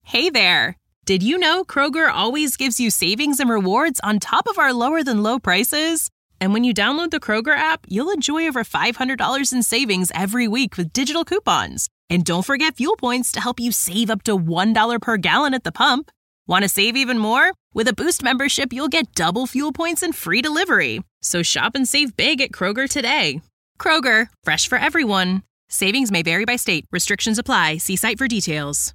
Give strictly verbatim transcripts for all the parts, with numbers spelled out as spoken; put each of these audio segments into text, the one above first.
Hey there! Did you know Kroger always gives you savings and rewards on top of our lower-than-low prices? And when you download the Kroger app, you'll enjoy over five hundred dollars in savings every week with digital coupons. And don't forget fuel points to help you save up to one dollar per gallon at the pump. Want to save even more? With a Boost membership, you'll get double fuel points and free delivery. So shop and save big at Kroger today. Kroger, fresh for everyone. Savings may vary by state. Restrictions apply. See site for details.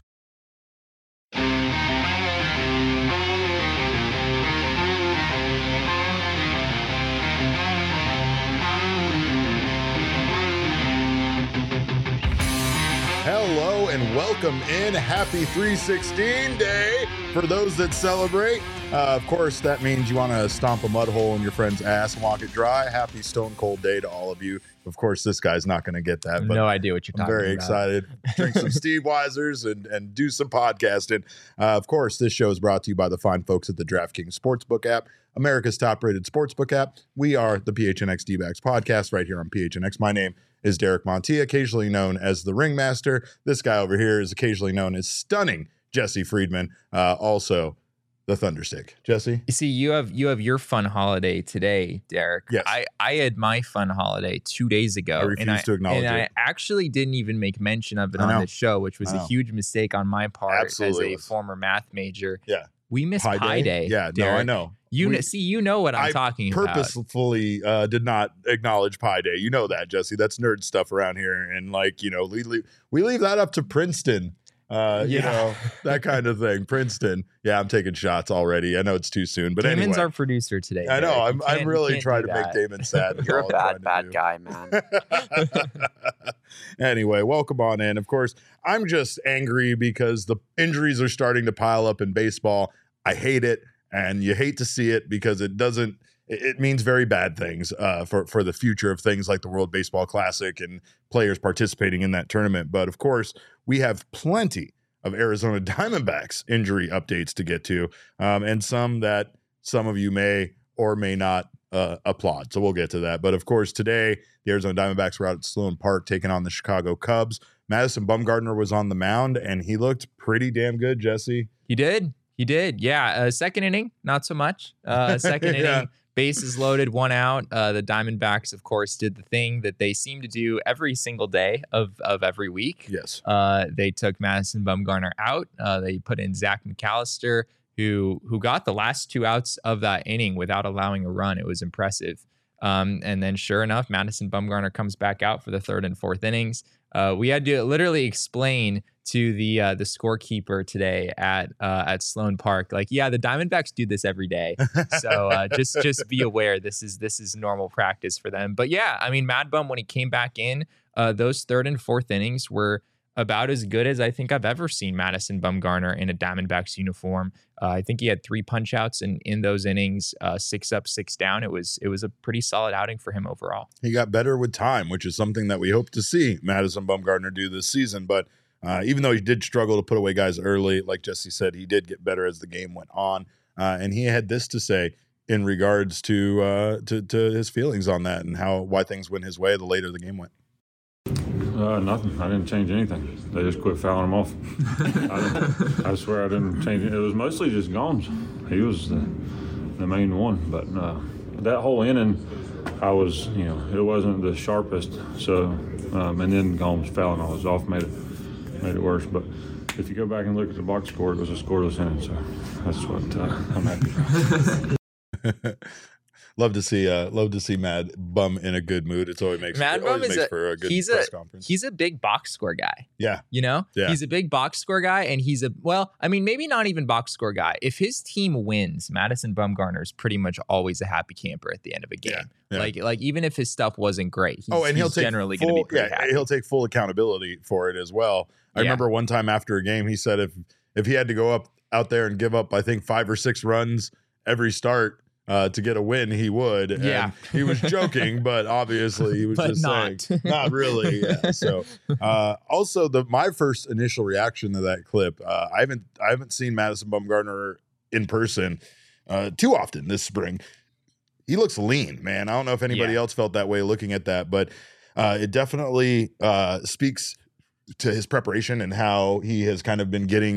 Hello and welcome in. Happy three sixteen day for those that celebrate. Uh, of course, that means you want to stomp a mud hole in your friend's ass and walk it dry. Happy stone cold day to all of you. Of course, this guy's not going to get that. But no idea what you're I'm talking about. very excited. Drink some Steve Weisers and, and do some podcasting. Uh, of course, this show is brought to you by the fine folks at the DraftKings Sportsbook app, America's top-rated sportsbook app. We are the P H N X D-Backs podcast right here on P H N X. My name is Derek Montilla, occasionally known as the Ringmaster. This guy over here is occasionally known as Stunning Jesse Friedman, uh, also the Thunderstick. Jesse? You see, you have you have your fun holiday today, Derek. Yes. I, I had my fun holiday two days ago. I refuse and to acknowledge and it. I actually didn't even make mention of it I on know. this show, which was I a know. huge mistake on my part Absolutely as a was. former math major. Yeah. We missed Pi Pi, Day? Day. Yeah, no, Derek. I know. You We- kn- see, you know what I'm I talking about. purposefully uh, did not acknowledge Pi Day. You know that, Jesse. That's nerd stuff around here. And like, you know, we leave, we leave that up to Princeton. Uh, you Yeah. know, that kind of thing. Princeton. Yeah, I'm taking shots already. I know it's too soon, but Damon's anyway. our producer today. I know. Derek. I'm, You I'm can't- really you can't trying do to make that. Damon sad. That's You're a all I'm bad, trying to bad do. guy, man. Anyway, welcome on in. Of course, I'm just angry because the injuries are starting to pile up in baseball. I hate it, and you hate to see it because it doesn't. It it means very bad things uh, for for the future of things like the World Baseball Classic and players participating in that tournament. But of course, we have plenty of Arizona Diamondbacks injury updates to get to, um, and some that some of you may or may not uh, applaud. So we'll get to that. But of course, today the Arizona Diamondbacks were out at Sloan Park taking on the Chicago Cubs. Madison Bumgarner was on the mound, and he looked pretty damn good, Jesse. He did. He did. Yeah. Uh, second inning, not so much. Uh, second Yeah. inning, bases loaded, one out. Uh, the Diamondbacks, of course, did the thing that they seem to do every single day of, of every week. Yes. Uh, they took Madison Bumgarner out. Uh, they put in Zach McAllister, who who got the last two outs of that inning without allowing a run. It was impressive. Um, and then sure enough, Madison Bumgarner comes back out for the third and fourth innings. Uh, we had to literally explain to the uh, the scorekeeper today at uh, at Sloan Park, like, yeah, the Diamondbacks do this every day, so uh, just just be aware this is this is normal practice for them. But yeah, I mean, Mad Bum when he came back in, uh, those third and fourth innings were about as good as I think I've ever seen Madison Bumgarner in a Diamondbacks uniform. Uh, I think he had three punch outs in, in those innings, uh, six up, six down. It was it was a pretty solid outing for him overall. He got better with time, which is something that we hope to see Madison Bumgarner do this season. But uh, even though he did struggle to put away guys early, like Jesse said, he did get better as the game went on. Uh, and he had this to say in regards to, uh, to to his feelings on that and how why things went his way the later the game went. Uh, nothing. I didn't change anything. They just quit fouling him off. I, didn't- I swear I didn't change it. It was mostly just Gomes. He was the, the main one. But uh, that whole inning, I was, you know, it wasn't the sharpest. So, um, and then Gomes fouling I was off made it made it worse. But if you go back and look at the box score, it was a scoreless inning. So that's what uh, I'm happy about. Love to see, uh, love to see Mad Bum in a good mood. It's always makes Mad it always Bum is makes a, for a good he's press a conference. he's a big box score guy. Yeah, You know, Yeah. he's a big box score guy, and he's a well, I mean, maybe not even box score guy. If his team wins, Madison Bumgarner is pretty much always a happy camper at the end of a game. Yeah, yeah. Like, like even if his stuff wasn't great, he's, oh, and he'll he's take generally full, going to be pretty yeah, happy. he'll take full accountability for it as well. I Yeah. remember one time after a game, he said if if he had to go up out there and give up, I think five or six runs every start uh, to get a win, he would. And Yeah. he was joking, but obviously he was But just not. saying, not really. Yeah. So, uh, also the my first initial reaction to that clip, uh, I haven't I haven't seen Madison Bumgarner in person uh, too often this spring. He looks lean, man. I don't know if anybody Yeah. else felt that way looking at that, but uh, it definitely uh, speaks to his preparation and how he has kind of been getting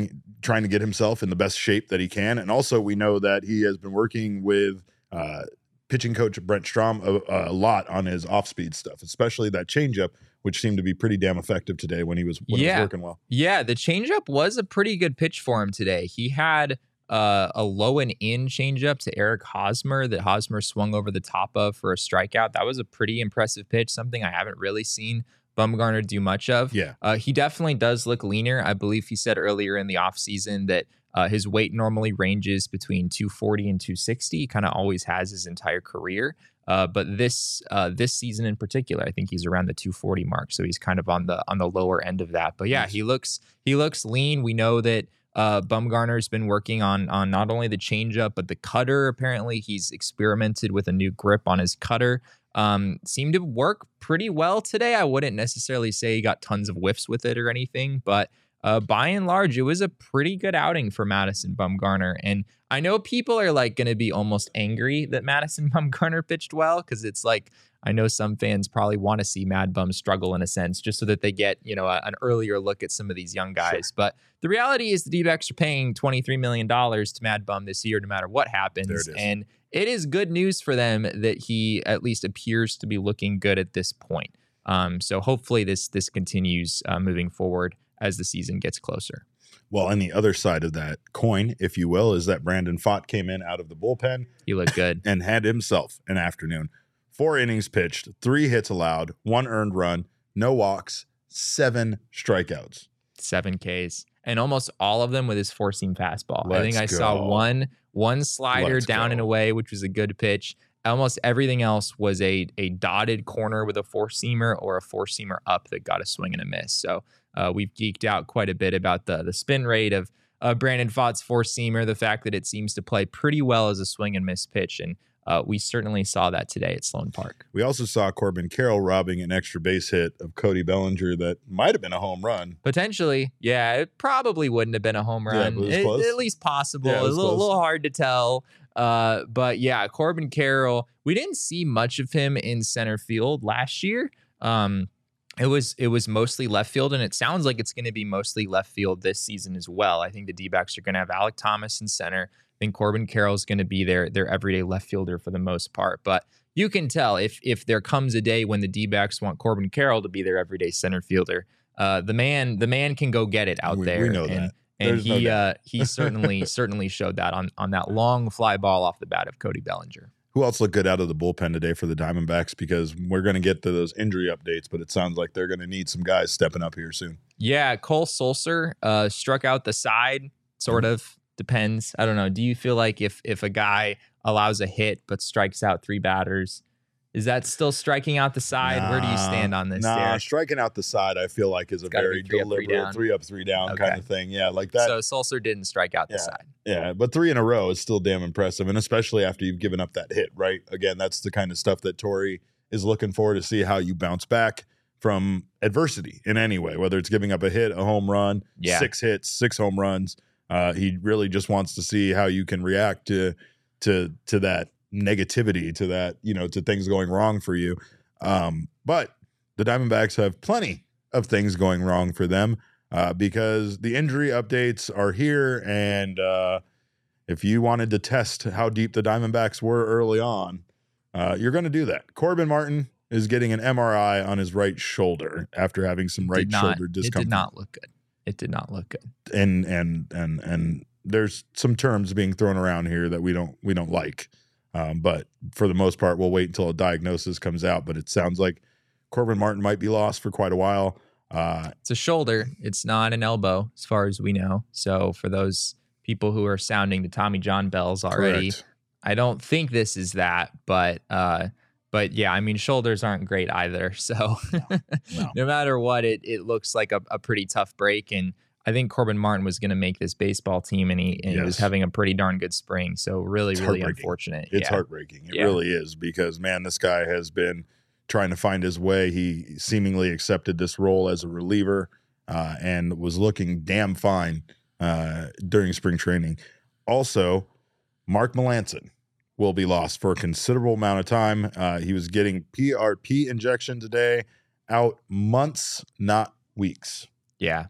trying to get himself in the best shape that he can. And also we know that he has been working with uh, pitching coach Brent Strom a, a lot on his off-speed stuff, especially that changeup, which seemed to be pretty damn effective today when he was, when yeah. it was working well. Yeah, the changeup was a pretty good pitch for him today. He had uh, a low and in changeup to Eric Hosmer that Hosmer swung over the top of for a strikeout. That was a pretty impressive pitch, something I haven't really seen Bumgarner do much of. Yeah. Uh, he definitely does look leaner. I believe he said earlier in the offseason that uh, his weight normally ranges between two forty and two sixty. He kind of always has his entire career. Uh, but this uh, this season in particular, I think he's around the two forty mark. So he's kind of on the on the lower end of that. But yeah, he looks he looks lean. We know that uh, Bumgarner's been working on on not only the changeup, but the cutter. Apparently, he's experimented with a new grip on his cutter. Um, seemed to work pretty well today. I wouldn't necessarily say he got tons of whiffs with it or anything, but uh, by and large, it was a pretty good outing for Madison Bumgarner. And I know people are like going to be almost angry that Madison Bumgarner pitched well, because it's like, I know some fans probably want to see Mad Bum struggle in a sense, just so that they get, you know, a, an earlier look at some of these young guys. Sure. But the reality is the D-backs are paying twenty-three million dollars to Mad Bum this year, no matter what happens. There it is. And it is good news for them that he at least appears to be looking good at this point. Um, so hopefully this this continues uh, moving forward as the season gets closer. Well, and the other side of that coin, if you will, is that Brandon Pfaadt came in out of the bullpen. He looked good. And had himself an afternoon. Four innings pitched, three hits allowed, one earned run, no walks, seven strikeouts. Seven Ks. And almost all of them with his four-seam fastball. Let's I think I go. saw one one slider Let's down go. and away, which was a good pitch. Almost everything else was a a dotted corner with a four-seamer or a four-seamer up that got a swing and a miss. So uh, we've geeked out quite a bit about the the spin rate of uh, Brandon Pfaadt's four-seamer, the fact that it seems to play pretty well as a swing and miss pitch. And uh, we certainly saw that today at Sloan Park. We also saw Corbin Carroll robbing an extra base hit of Cody Bellinger that might have been a home run. Potentially, yeah. It probably wouldn't have been a home Yeah, run. but it was It- close. at least possible. Yeah, it a was little, close. little hard to tell. Uh, but yeah, Corbin Carroll, we didn't see much of him in center field last year. Um, it was it was mostly left field, and it sounds like it's going to be mostly left field this season as well. I think the D-backs are going to have Alek Thomas in center. I think Corbin Carroll is going to be their their everyday left fielder for the most part. But you can tell if if there comes a day when the D-backs want Corbin Carroll to be their everyday center fielder, uh, the man the man can go get it out We- there. we know and, that. And There's no he doubt. uh, he certainly certainly showed that on on that long fly ball off the bat of Cody Bellinger. Who else looked good out of the bullpen today for the Diamondbacks? Because we're going to get to those injury updates, but it sounds like they're going to need some guys stepping up here soon. Yeah, Cole Sulser uh, struck out the side. Sort of depends. I don't know. Do you feel like if if a guy allows a hit but strikes out three batters, is that still striking out the side? Where do you stand on this? Nah, Derek? striking out the side, I feel like is a gotta very be three up, three deliberate down. three up, three down Okay. kind of thing. Yeah, like that. So Sulser didn't strike out the Yeah. side. Yeah, but three in a row is still damn impressive, and especially after you've given up that hit, right? Again, that's the kind of stuff that Torrey is looking for, to see how you bounce back from adversity in any way, whether it's giving up a hit, a home run, Yeah. six hits, six home runs. Uh, he really just wants to see how you can react to to to that negativity, to that, you know, to things going wrong for you. Um, but the Diamondbacks have plenty of things going wrong for them. Uh, because the injury updates are here, and uh, if you wanted to test how deep the Diamondbacks were early on, uh, you're going to do that. Corbin Martin is getting an M R I on his right shoulder after having some right Did not- shoulder It discomfort. did not look good. It did not look good. And and and and there's some terms being thrown around here that we don't we don't like. Um, but for the most part, we'll wait until a diagnosis comes out. But it sounds like Corbin Martin might be lost for quite a while. Uh, It's a shoulder. It's not an elbow, as far as we know. So for those people who are sounding the Tommy John bells already, correct. I don't think this is that. But uh, but yeah, I mean, shoulders aren't great either. So No. no matter what, it it looks like a, a pretty tough break. And I think Corbin Martin was going to make this baseball team, and he, and he was Yes. having a pretty darn good spring. So really, It's really heartbreaking. unfortunate. It's yeah. heartbreaking. It Yeah. really is, because, man, this guy has been trying to find his way. He seemingly accepted this role as a reliever uh, and was looking damn fine uh, during spring training. Also, Mark Melancon will be lost for a considerable amount of time. Uh, he was getting P R P injection today, out months, not weeks. Yeah.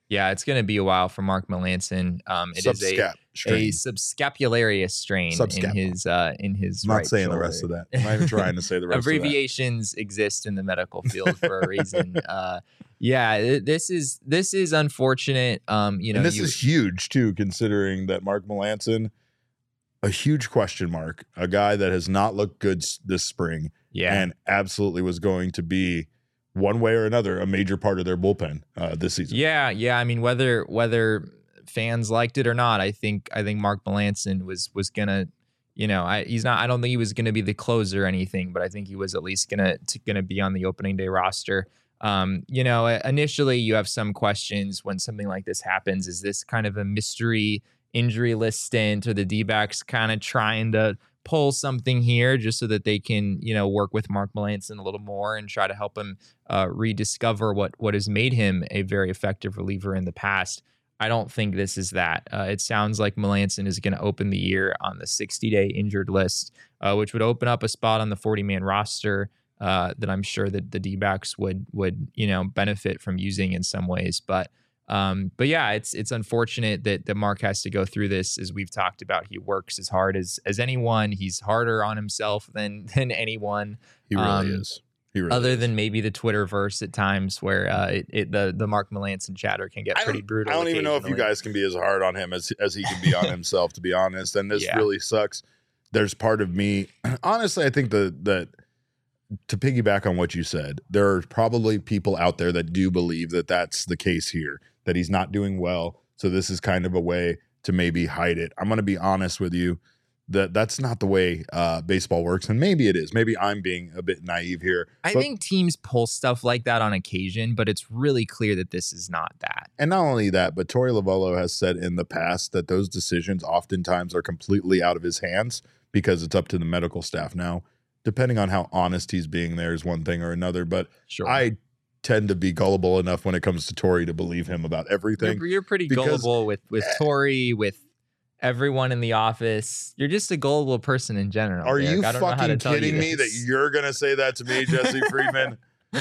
Yeah, it's going to be a while for Mark Melancon. Um, it is a, a subscapularius strain Subscap. in his uh, in his. I'm not right saying shoulder. the rest of that. I'm not even trying to say the rest. Abbreviations of that. exist in the medical field for a reason. uh, yeah, this is this is unfortunate. Um, you know, and this you, is huge too, considering that Mark Melancon, a huge question mark, a guy that has not looked good this spring, yeah, and absolutely was going to be, one way or another, a major part of their bullpen uh, this season. Yeah, yeah. I mean, whether whether fans liked it or not, I think I think Mark Melancon was was gonna, you know, I, he's not. I don't think he was gonna be the closer or anything, but I think he was at least gonna to, gonna be on the opening day roster. Um, you know, initially you have some questions when something like this happens. Is this kind of a mystery injury list stint, or the D-backs kind of trying to pull something here just so that they can, you know, work with Mark Melancon a little more and try to help him uh, rediscover what what has made him a very effective reliever in the past? I don't think this is that. Uh, it sounds like Melancon is going to open the year on the sixty-day injured list, uh, which would open up a spot on the forty-man roster uh, that I'm sure that the D-backs would would you know benefit from using in some ways, but. Um, but yeah, it's it's unfortunate that that Mark has to go through this. As we've talked about, he works as hard as as anyone. He's harder on himself than than anyone. He really um, is. He really other is. than maybe the Twitterverse at times, where uh, it, it the the Mark Melancon chatter can get pretty brutal. I don't even know if you guys can be as hard on him as as he can be on himself, to be honest. And this Yeah. really sucks. There's part of me, honestly, I think that that to piggyback on what you said, there are probably people out there that do believe that that's the case here, that he's not doing well. So this is kind of a way to maybe hide it. I'm going to be honest with you that that's not the way uh, baseball works. And maybe it is. Maybe I'm being a bit naive here. I but, think teams pull stuff like that on occasion, but it's really clear that this is not that. And not only that, but Torey Lovullo has said in the past that those decisions oftentimes are completely out of his hands because it's up to the medical staff. Now, depending on how honest he's being there is one thing or another, but Sure. I tend to be gullible enough when it comes to Torey to believe him about everything. You're, you're pretty because, gullible with with Torey, with everyone in the office. You're just a gullible person in general. Are Derek. you I don't know how to fucking tell you kidding me that this. you're going to say that to me, Jesse Friedman?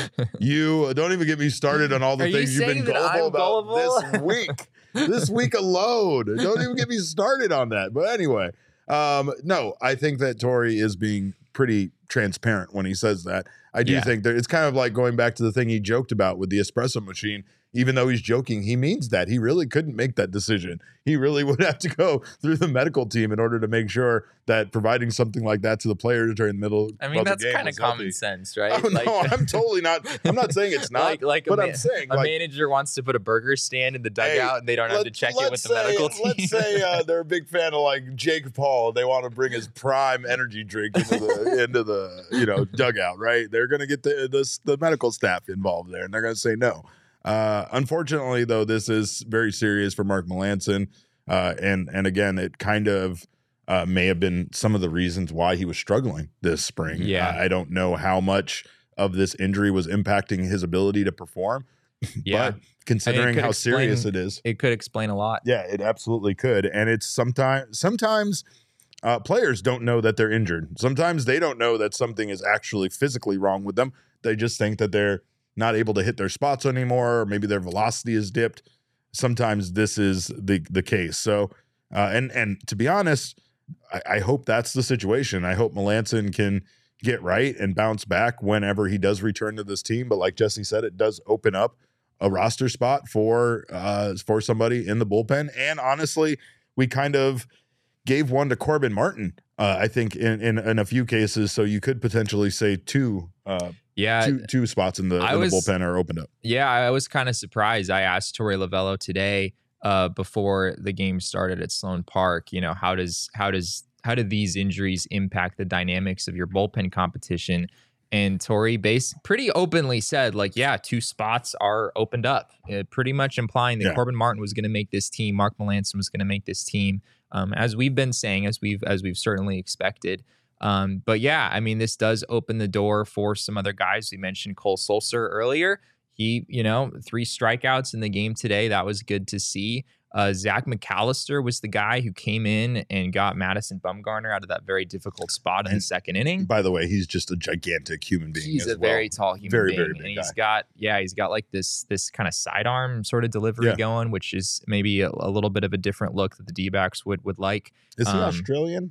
You don't even get me started on all the Are you things you've saying been that gullible I'm about gullible? this week. This week alone. Don't even get me started on that. But anyway, um, no, I think that Torey is being pretty transparent when he says that. I do Yeah. think that it's kind of like going back to the thing he joked about with the espresso machine. Even though he's joking, he means that. He really couldn't make that decision. He really would have to go through the medical team in order to make sure that providing something like that to the players during the middle I mean, of the that's game kind of was common healthy. sense, right? Oh, no, I'm totally not. I'm not saying it's not. like, like but a, I'm ma- saying a like, manager wants to put a burger stand in the dugout, Hey, and they don't have let- to check it with the let's say- medical team. Let's say uh, they're a big fan of like Jake Paul. They want to bring his prime energy drink into the into the you know dugout, right? They're going to get the, the the medical staff involved there, and they're going to say no. Uh, unfortunately, though, this is very serious for Mark Melancon, uh, and and again, it kind of uh, may have been some of the reasons why he was struggling this spring. Yeah. I, I don't know how much of this injury was impacting his ability to perform, Yeah. but considering could how explain- serious it is, It could explain a lot. yeah, it absolutely could. And it's sometimes sometimes uh, players don't know that they're injured. Sometimes they don't know that something is actually physically wrong with them. They just think that they're not able to hit their spots anymore, or maybe their velocity is dipped. Sometimes this is the the case. So, uh, and and to be honest, I, I hope that's the situation. I hope Melancon can get right and bounce back whenever he does return to this team. But like Jesse said, it does open up a roster spot for uh, for somebody in the bullpen. And honestly, we kind of gave one to Corbin Martin, uh, I think, in, in in a few cases. So you could potentially say two uh, Yeah. two two spots in the, I in the was- bullpen are opened up. Yeah, I was kind of surprised. I asked Torey Lovullo today uh, before the game started at Sloan Park, you know, how does how does how do these injuries impact the dynamics of your bullpen competition? And Torey base pretty openly said, like, yeah, two spots are opened up, uh, pretty much implying that Yeah. Corbin Martin was going to make this team, Mark Melancon was going to make this team, um, as we've been saying, as we've as we've certainly expected. Um, but yeah, I mean, this does open the door for some other guys. We mentioned Cole Sulser earlier. He, you know, three strikeouts in the game today. That was good to see. Uh, Zach McAllister was the guy who came in and got Madison Bumgarner out of that very difficult spot in And the second inning. By the way, he's just a gigantic human being. He's as a well. very tall human very, being, very big and he's guy. got yeah, he's got like this this kind of sidearm sort of delivery Yeah. going, which is maybe a, a little bit of a different look that the D-backs would would like. Is he Um, Australian?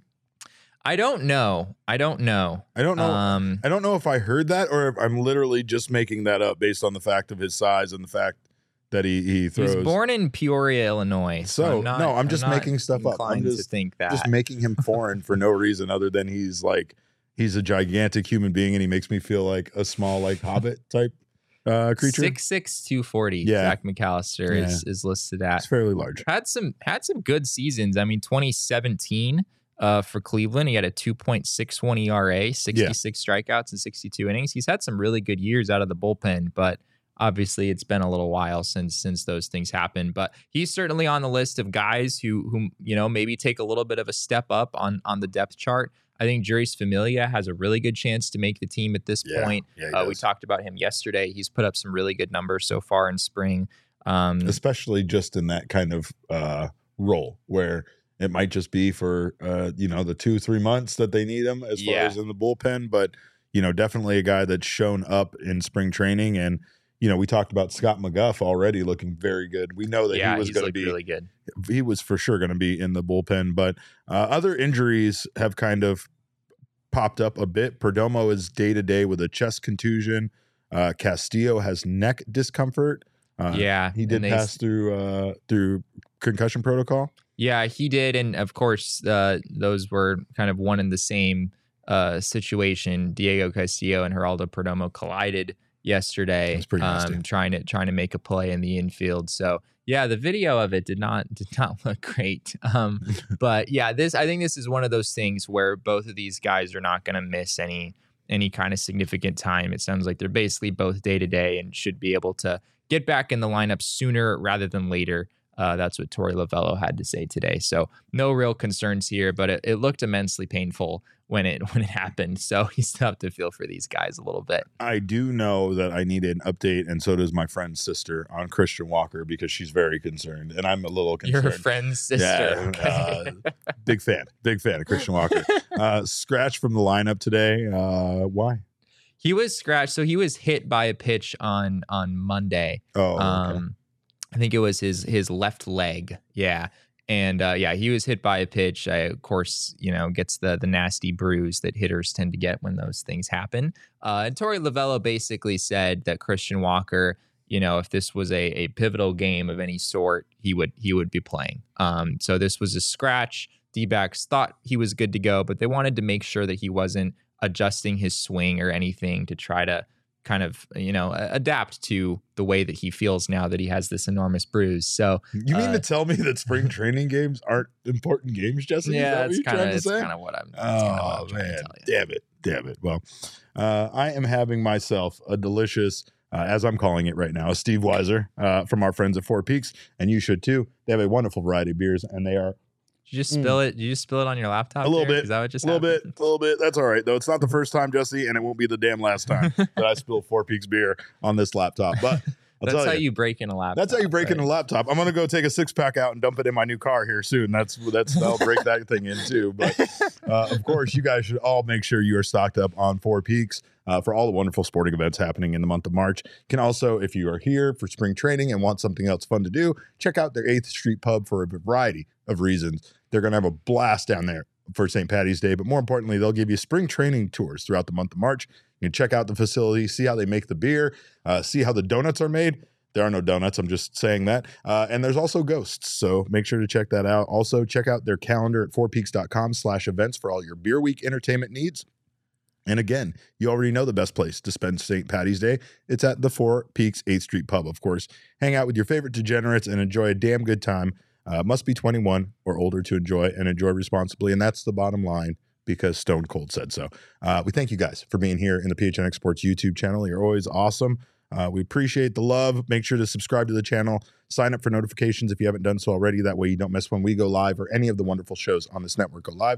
I don't know. I don't know. I don't know. Um, I don't know if I heard that or if I'm literally just making that up based on the fact of his size and the fact that he he he throws. was born in Peoria, Illinois. So, I'm not, no, I'm just not making stuff up. I'm inclined just- to think that. just making him foreign for no reason other than he's like he's a gigantic human being and he makes me feel like a small like hobbit type uh creature. Six six two forty. Yeah. Zach McAllister Yeah. is is listed at. It's fairly large. Had some had some good seasons. I mean, twenty seventeen uh, for Cleveland, he had a two point six one E R A, sixty-six strikeouts in sixty-two innings. He's had some really good years out of the bullpen, but obviously it's been a little while since since those things happened. But he's certainly on the list of guys who who you know maybe take a little bit of a step up on on the depth chart. I think Juris Familia has a really good chance to make the team at this Yeah, point. yeah, he uh, we does. talked about him yesterday. He's put up some really good numbers so far in spring. Um, Especially just in that kind of uh role where it might just be for uh you know the two three months that they need him as far Yeah. as in the bullpen, but you know definitely a guy that's shown up in spring training. And you know we talked about Scott McGuff already looking very good. We know that yeah, he was he's going to looked be really good. he was for sure going to be in the bullpen, but uh, other injuries have kind of popped up a bit. Perdomo is day to day with a chest contusion. Uh, Castillo has neck discomfort. Uh, yeah, he did and they- pass through uh, through concussion protocol. Yeah, he did, and of course, uh, those were kind of one and the same uh, situation. Diego Castillo and Geraldo Perdomo collided yesterday, That's pretty nasty. um, trying to trying to make a play in the infield. So yeah, the video of it did not did not look great. Um, but yeah, this I think this is one of those things where both of these guys are not going to miss any any kind of significant time. It sounds like they're basically both day to day and should be able to get back in the lineup sooner rather than later. Uh, that's what Torey Lovello had to say today. So no real concerns here, but it, it looked immensely painful when it when it happened. So you still have to feel for these guys a little bit. I do know that I need an update, and so does my friend's sister on Christian Walker because she's very concerned, and I'm a little concerned. Your friend's sister. Yeah, Okay. uh, big fan, big fan of Christian Walker. Uh, scratch from the lineup today. Uh, why? He was scratched. So he was hit by a pitch on on Monday. Oh, okay. Um, I think it was his his left leg. Yeah. And uh, yeah, he was hit by a pitch. I, of course, you know, gets the the nasty bruise that hitters tend to get when those things happen. Uh, and Torey Lovello basically said that Christian Walker, you know, if this was a, a pivotal game of any sort, he would he would be playing. Um, so this was a scratch. D-backs thought he was good to go, but they wanted to make sure that he wasn't adjusting his swing or anything to try to kind of, you know, adapt to the way that he feels now that he has this enormous bruise. So You mean uh, to tell me that spring training games aren't important games, Jesse? Is yeah, that what that's you're kind trying of to it's say? kind of what I'm. That's kinda what Oh I'm trying to man, tell you. damn it, damn it. Well, uh, I am having myself a delicious, uh, as I'm calling it right now, a Steve Weiser uh, from our friends at Four Peaks, and you should too. They have a wonderful variety of beers, and they are Did you just spill it? Did you just spill it on your laptop? A little there? bit. Is that what just a little happened? bit, a little bit. That's all right though. It's not the first time, Jesse, and it won't be the damn last time that I spill Four Peaks beer on this laptop. But I'll That's tell how you. you break in a laptop. That's how you break right? in a laptop. I'm gonna go take a six pack out and dump it in my new car here soon. That's that's that'll break that thing in too. But uh, of course, you guys should all make sure you are stocked up on Four Peaks uh, for all the wonderful sporting events happening in the month of March. You can also, if you are here for spring training and want something else fun to do, check out their eighth Street Pub for a variety of reasons. They're gonna have a blast down there for Saint Patty's Day, but more importantly, they'll give you spring training tours throughout the month of March. You can check out the facility, see how they make the beer, uh, see how the donuts are made. There are no donuts. I'm just saying that. Uh, and there's also ghosts. So make sure to check that out. Also, check out their calendar at fourpeaks.com slash events for all your Beer Week entertainment needs. And again, you already know the best place to spend Saint Patty's Day. It's at the Four Peaks eighth Street Pub, of course. Hang out with your favorite degenerates and enjoy a damn good time. Uh, must be twenty-one or older to enjoy, and enjoy responsibly. And that's the bottom line, because Stone Cold said so. Uh, we thank you guys for being here in the P H N X Sports YouTube channel. You're always awesome. Uh, we appreciate the love. Make sure to subscribe to the channel. Sign up for notifications if you haven't done so already. That way you don't miss when we go live or any of the wonderful shows on this network go live.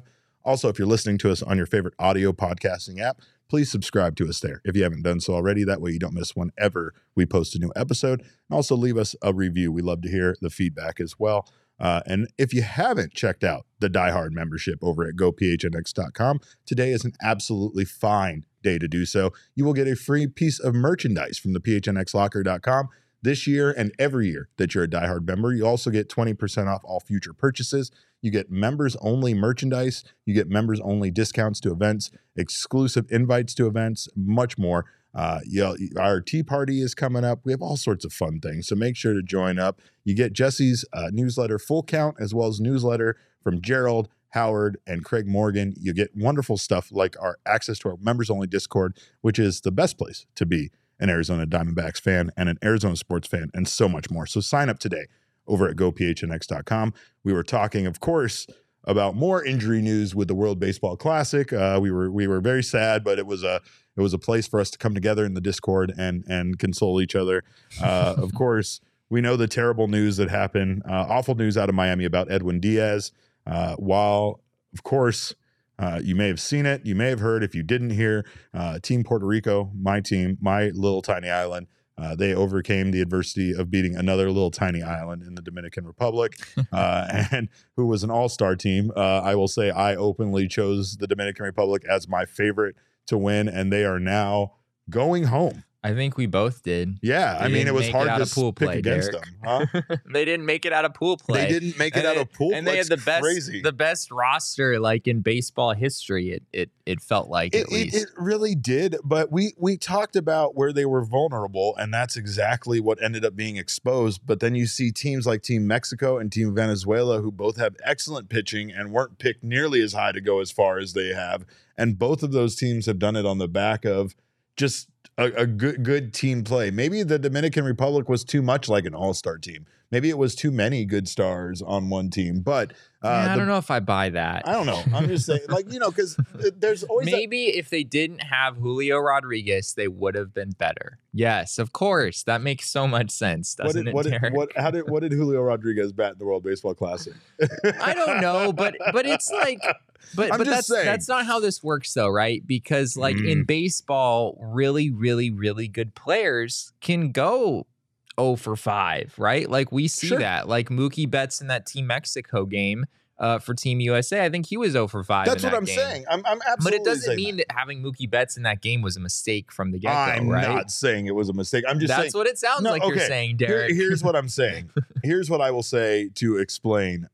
Also, if you're listening to us on your favorite audio podcasting app, please subscribe to us there if you haven't done so already. That way you don't miss whenever we post a new episode. And also leave us a review. We love to hear the feedback as well. Uh, and if you haven't checked out the Die Hard membership over at go p h n x dot com, today is an absolutely fine day to do so. You will get a free piece of merchandise from the p h n x locker dot com this year and every year that you're a Die Hard member. You also get twenty percent off all future purchases. You get members-only merchandise. You get members-only discounts to events, exclusive invites to events, much more. Uh, you know, our tea party is coming up. We have all sorts of fun things, so make sure to join up. You get Jesse's uh, newsletter Full Count, as well as newsletter from Gerald, Howard, and Craig Morgan. You get wonderful stuff like our access to our members-only Discord, which is the best place to be an Arizona Diamondbacks fan and an Arizona sports fan, and so much more. So sign up today over at go p h n x dot com. We were talking, of course, about more injury news with the World Baseball Classic. Uh, we were we were very sad, but it was a it was a place for us to come together in the Discord and and console each other. Uh, of course, we know the terrible news that happened, uh, awful news out of Miami about Edwin Diaz. Uh, while, of course, uh, you may have seen it, you may have heard. If you didn't hear, uh, Team Puerto Rico, my team, my little tiny island, Uh, they overcame the adversity of beating another little tiny island in the Dominican Republic, uh, and who was an all-star team. Uh, I will say I openly chose the Dominican Republic as my favorite to win, and they are now going home. I think we both did. Yeah, They I mean, it didn't was make hard it out to of pool pick play, against Derek. them. Huh? They didn't make it out of pool play. They didn't make it And out they- of pool play. And they had the best, Crazy. the best roster like in baseball history. It it it felt like It, at it, least. it really did, but we we talked about where they were vulnerable, and that's exactly what ended up being exposed. But then you see teams like Team Mexico and Team Venezuela, who both have excellent pitching and weren't picked nearly as high to go as far as they have, and both of those teams have done it on the back of just a, a good good team play. Maybe the Dominican Republic was too much like an all-star team. Maybe it was too many good stars on one team, but uh, Yeah, I the- don't know if I buy that. I don't know. I'm just saying, like, you know, because there's always that- Maybe if they didn't have Julio Rodriguez, they would have been better. Yes, of course. That makes so much sense, What doesn't did, it, what, did, Derek? what, how did, what did Julio Rodriguez bat in the World Baseball Classic? I don't know, but but it's like, but I'm but just that's saying. that's not how this works, though, right? Because like in Mm. baseball, really, really, really good players can go oh for five, right? Like we see Sure. that, like Mookie Betts in that Team Mexico game uh, for Team U S A. I think he was oh for five. That's in what that I'm game. saying. I'm, I'm absolutely But it doesn't saying mean that. that. having Mookie Betts in that game was a mistake from the get go, I'm right? not saying it was a mistake. I'm just That's saying. what it sounds No, like you're okay. saying, Here- Derek. here's what I'm saying. Here's what I will say to explain.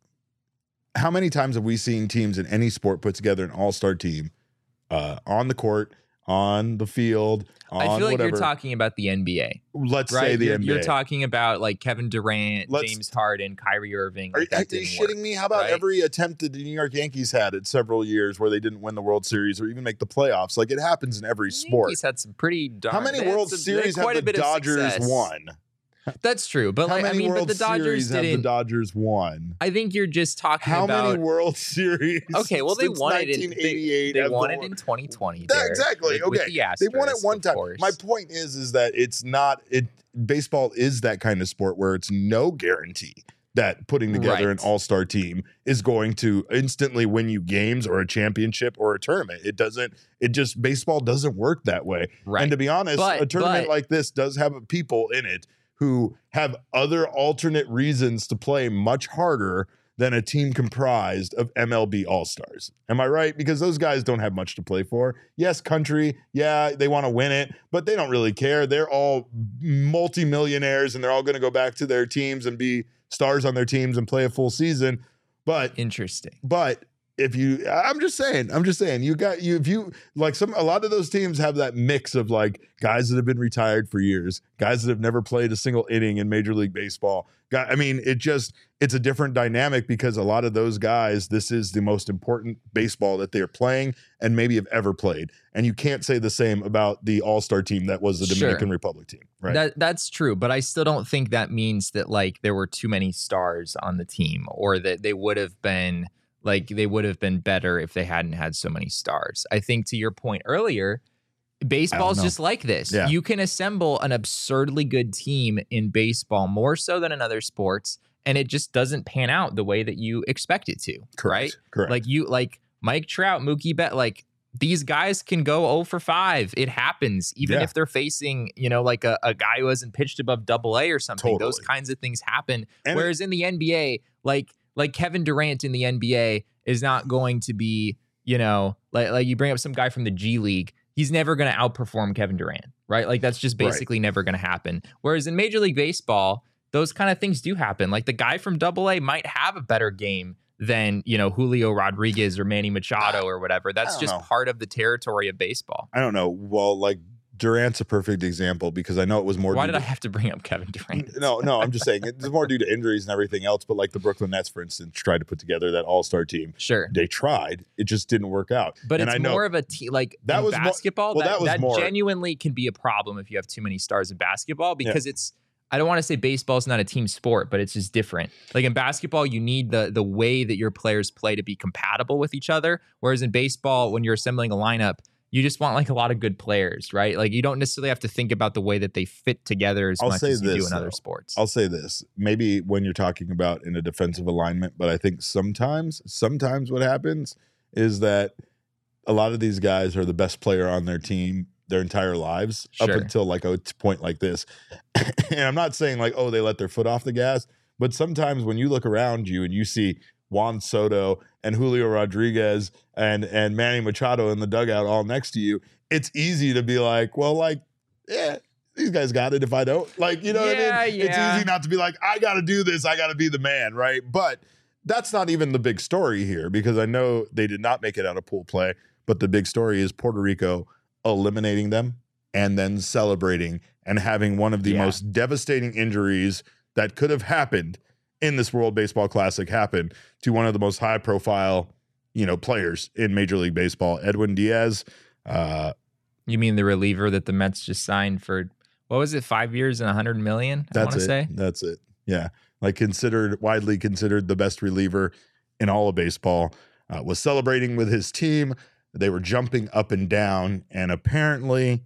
How many times have we seen teams in any sport put together an all-star team uh, on the court, on the field, on I feel like whatever? you're talking about the N B A. Let's Right, say the you're, N B A. you're talking about like Kevin Durant, Let's- James Harden, Kyrie Irving. Are, Like, are that you didn't shitting work, me? How about right? every attempt that the New York Yankees had at several years where they didn't win the World Series or even make the playoffs? Like it happens in every sport. Yankees had some pretty darn. How many they had World some- they had Series have quite a the bit of Dodgers success. won? That's true, but How like I many mean, World but the Dodgers Series have the didn't. Dodgers won? I think you're just talking How about. many World Series? Okay, well they since won it in nineteen eighty-eight they, they have won the it wor- in twenty twenty. That- Derek, exactly. with- with Okay, the they won it asterisk, one of time. course. My point is, is that it's not it. Baseball is that kind of sport where it's no guarantee that putting together an Right. all-star team is going to instantly win you games or a championship or a tournament. It doesn't. It just baseball doesn't work that way. Right. And to be honest, But- a tournament but- like this does have people in it who have other alternate reasons to play much harder than a team comprised of M L B All-Stars. Am I right? Because those guys don't have much to play for. Yes, country, yeah, they want to win it, but they don't really care. They're all multimillionaires and they're all going to go back to their teams and be stars on their teams and play a full season. But Interesting. but if you, I'm just saying, I'm just saying, you got you. If you like some, a lot of those teams have that mix of like guys that have been retired for years, guys that have never played a single inning in Major League Baseball. Guy, I mean, it just it's a different dynamic because a lot of those guys, this is the most important baseball that they're playing and maybe have ever played. And you can't say the same about the All-Star team that was the Sure. Dominican Republic team, right? That that's true, but I still don't think that means that like there were too many stars on the team, or that they would have been like they would have been better if they hadn't had so many stars. I think to your point earlier, baseball's know. just like this. Yeah. You can assemble an absurdly good team in baseball more so than in other sports, and it just doesn't pan out the way that you expect it to. Correct. Right? Correct. Like you like Mike Trout, Mookie Betts, like these guys can go oh for five. It happens, even Yeah. if they're facing, you know, like a, a guy who hasn't pitched above double A or something. Totally. Those kinds of things happen. And Whereas in the N B A, like like Kevin Durant in the N B A is not going to be, you know, like like you bring up some guy from the G League. He's never going to outperform Kevin Durant, right? Like that's just basically right. never going to happen. Whereas in Major League Baseball, those kind of things do happen. Like the guy from double A might have a better game than, you know, Julio Rodriguez or Manny Machado or whatever. That's just know. part of the territory of baseball. I don't know. Well, like Durant's a perfect example because I know it was more. Why did to, I have to bring up Kevin Durant? No, no, I'm just saying it's more due to injuries and everything else. But like the Brooklyn Nets, for instance, tried to put together that All-Star team. Sure, they tried. It just didn't work out. But and it's I know, more of a team. Like that in was basketball. More, well, that, that was that more, genuinely can be a problem if you have too many stars in basketball because yeah. it's. I don't want to say baseball is not a team sport, but it's just different. Like in basketball, you need the the way that your players play to be compatible with each other. Whereas in baseball, when you're assembling a lineup, you just want like a lot of good players, right? Like you don't necessarily have to think about the way that they fit together as I'll much say as you this, do in though. other sports. I'll say this, maybe when you're talking about in a defensive alignment, but I think sometimes, sometimes what happens is that a lot of these guys are the best player on their team their entire lives sure. up until like a point like this. And I'm not saying like, oh, they let their foot off the gas, but sometimes when you look around you and you see Juan Soto and Julio Rodriguez and and Manny Machado in the dugout all next to you, it's easy to be like, well, like, yeah, these guys got it if I don't. Like, you know yeah, what I mean? Yeah. It's easy not to be like, I got to do this. I got to be the man, right? But that's not even the big story here because I know they did not make it out of pool play, but the big story is Puerto Rico eliminating them and then celebrating and having one of the yeah. most devastating injuries that could have happened in this World Baseball Classic happen to one of the most high profile, you know, players in Major League Baseball, Edwin Diaz. Uh, you mean the reliever that the Mets just signed for, what was it, five years and a hundred million? I that's want to it. say. That's it. Yeah. Like considered, widely considered the best reliever in all of baseball, uh, was celebrating with his team. They were jumping up and down and apparently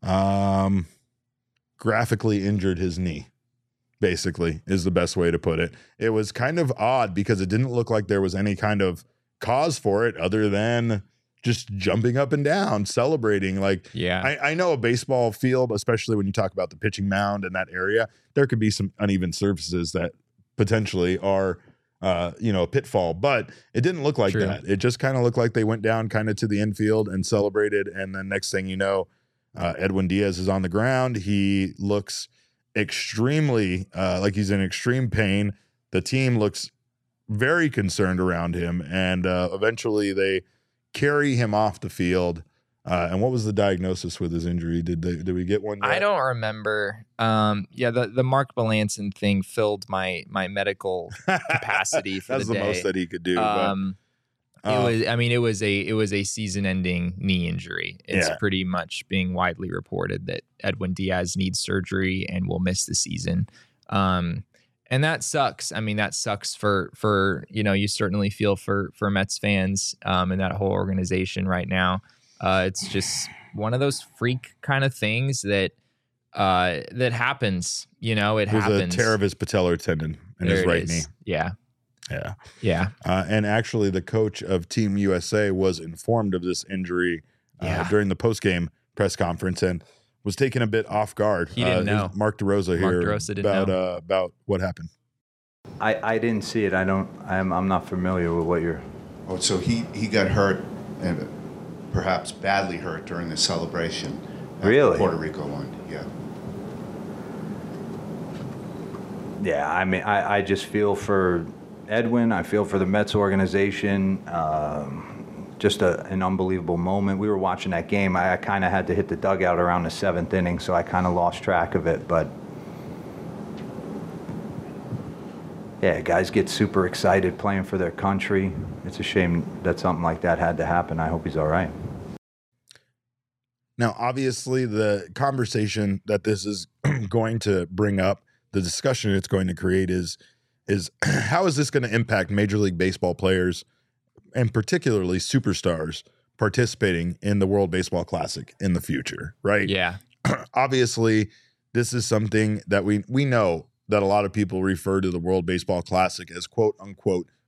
um, graphically injured his knee, basically, is the best way to put it. It was kind of odd because it didn't look like there was any kind of cause for it other than just jumping up and down, celebrating. Like, yeah, I, I know a baseball field, especially when you talk about the pitching mound in that area, there could be some uneven surfaces that potentially are Uh, you know, a pitfall, but it didn't look like True. that. It just kind of looked like they went down kind of to the infield and celebrated. And then next thing you know, uh, Edwin Diaz is on the ground. He looks extremely uh, like he's in extreme pain. The team looks very concerned around him. And uh, eventually they carry him off the field. Uh, and what was the diagnosis with his injury? Did they, did we get one yet? I don't remember. Um, yeah, the, the Mark Melanson thing filled my my medical capacity for That's the the, day. most that he could do. Um, but, it uh, was. I mean, it was a it was a season-ending knee injury. It's Yeah. pretty much being widely reported that Edwin Diaz needs surgery and will miss the season. Um, and that sucks. I mean, that sucks for for you know. You certainly feel for for Mets fans um, and that whole organization right now. Uh, it's just one of those freak kind of things that uh, that happens. You know, it It was happens. a tear of his patellar tendon in There his it right is. knee. Yeah, Yeah. yeah. Uh, and actually, the coach of Team U S A was informed of this injury uh, Yeah. during the postgame press conference and was taken a bit off guard. He didn't uh, know. Mark DeRosa Mark here DeRosa didn't about know. Uh, about what happened. I, I didn't see it. I don't. I'm I'm not familiar with what you're. Oh, so he, he got hurt, and perhaps badly hurt during the celebration. after Really? Puerto Rico won. Yeah. Yeah. I mean, I, I just feel for Edwin. I feel for the Mets organization. Um, just a, an unbelievable moment. We were watching that game. I, I kind of had to hit the dugout around the seventh inning, so I kind of lost track of it. But yeah, guys get super excited playing for their country. It's a shame that something like that had to happen. I hope he's all right. Now, obviously, the conversation that this is going to bring up, the discussion it's going to create is, is how is this going to impact Major League Baseball players and particularly superstars participating in the World Baseball Classic in the future, right? Yeah. Obviously, this is something that we we know that a lot of people refer to the World Baseball Classic as quote unquote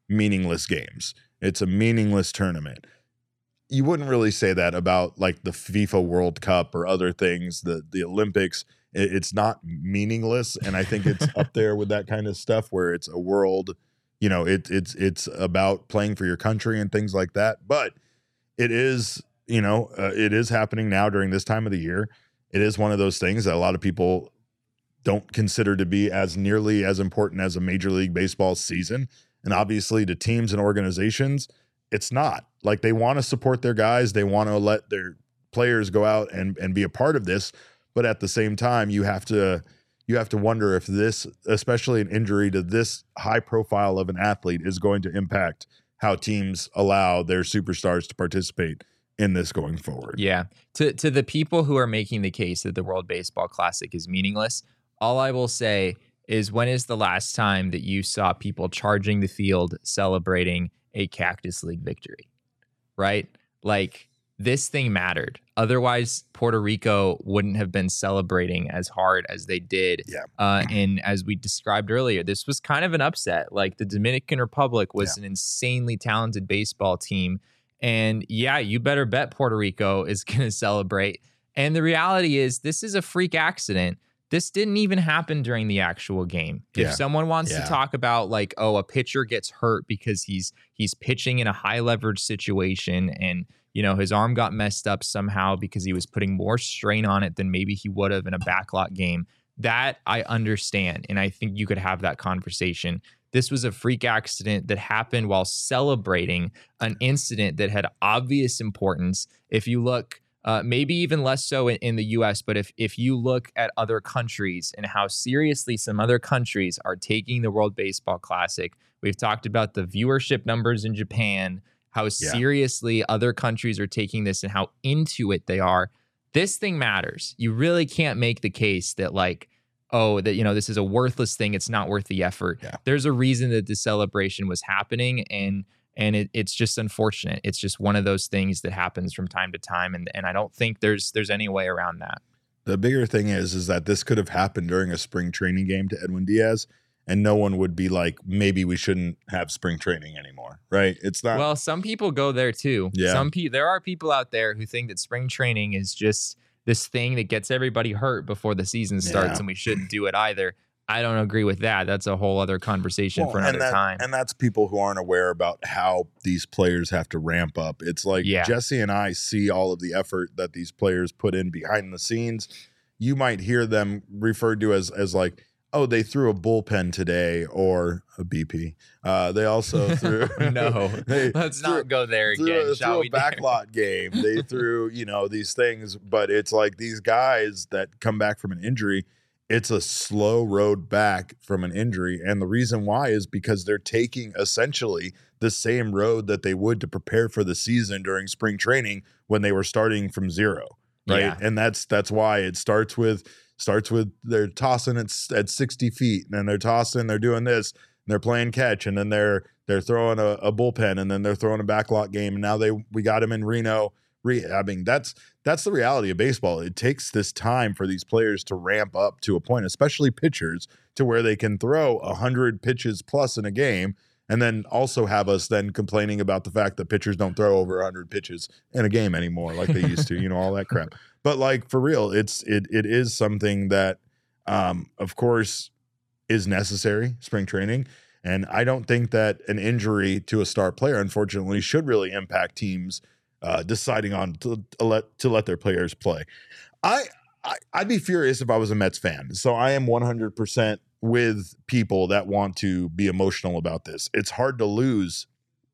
meaningless games. It's a meaningless tournament. You wouldn't really say that about like the FIFA World Cup or other things, the the Olympics. It, it's not meaningless, and I think it's up there with that kind of stuff where it's a world, you know, it, it's it's about playing for your country and things like that. But it is, you know, uh, it is happening now during this time of the year. It is one of those things that a lot of people don't consider to be as nearly as important as a Major League Baseball season. And obviously to teams and organizations, it's not. Like, they want to support their guys. They want to let their players go out and, and be a part of this. But at the same time, you have to you have to wonder if this, especially an injury to this high profile of an athlete, is going to impact how teams allow their superstars to participate in this going forward. Yeah. To to the people who are making the case that the World Baseball Classic is meaningless, all I will say is, when is the last time that you saw people charging the field celebrating a Cactus League victory? Right? Like, this thing mattered. Otherwise, Puerto Rico wouldn't have been celebrating as hard as they did. Yeah. Uh, and as we described earlier, this was kind of an upset. Like, the Dominican Republic was yeah. an insanely talented baseball team. And yeah, you better bet Puerto Rico is going to celebrate. And the reality is, this is a freak accident. This didn't even happen during the actual game. Yeah. If someone wants yeah. to talk about like, oh, a pitcher gets hurt because he's he's pitching in a high leverage situation and, you know, his arm got messed up somehow because he was putting more strain on it than maybe he would have in a backlot game, that I understand. And I think you could have that conversation. This was a freak accident that happened while celebrating an incident that had obvious importance. If you look, uh, maybe even less so in, in the U S, but if if you look at other countries and how seriously some other countries are taking the World Baseball Classic, we've talked about the viewership numbers in Japan, how yeah. seriously other countries are taking this and how into it they are. This thing matters. You really can't make the case that like, oh, that, you know, this is a worthless thing. It's not worth the effort. Yeah. There's a reason that the celebration was happening, and and it, it's just unfortunate. It's just one of those things that happens from time to time, and and I don't think there's there's any way around that. The bigger thing is, is that this could have happened during a spring training game to Edwin Diaz, and no one would be like, maybe we shouldn't have spring training anymore, right? It's not. Well, some people go there too. Yeah. Some pe- there are people out there who think that spring training is just this thing that gets everybody hurt before the season starts, Yeah. and we shouldn't do it either. I don't agree with that. That's a whole other conversation Well, for another and that, time. And that's people who aren't aware about how these players have to ramp up. It's like Yeah. Jesse and I see all of the effort that these players put in behind the scenes. You might hear them referred to as as like, oh, they threw a bullpen today, or a B P. Uh, they also threw no, they let's threw, not go there threw, again. a, shall threw we? a backlot game. They threw, you know, these things, but it's like these guys that come back from an injury. It's a slow road back from an injury. And the reason why is because they're taking essentially the same road that they would to prepare for the season during spring training when they were starting from zero. Right. Yeah. And that's that's why it starts with starts with they're tossing at, at sixty feet, and then they're tossing, they're doing this, and they're playing catch, and then they're they're throwing a, a bullpen, and then they're throwing a backlot game. And now they we got him in Reno rehabbing. That's that's the reality of baseball. It takes this time for these players to ramp up to a point, especially pitchers, to where they can throw a hundred pitches plus in a game, and then also have us then complaining about the fact that pitchers don't throw over a hundred pitches in a game anymore like they used to, you know, all that crap. But like, for real, it's it it is something that, um, of course, is necessary, spring training. And I don't think that an injury to a star player, unfortunately, should really impact teams uh, deciding on to, to let to let their players play. I, I I'd be furious if I was a Mets fan. So I am one hundred percent with people that want to be emotional about this. It's hard to lose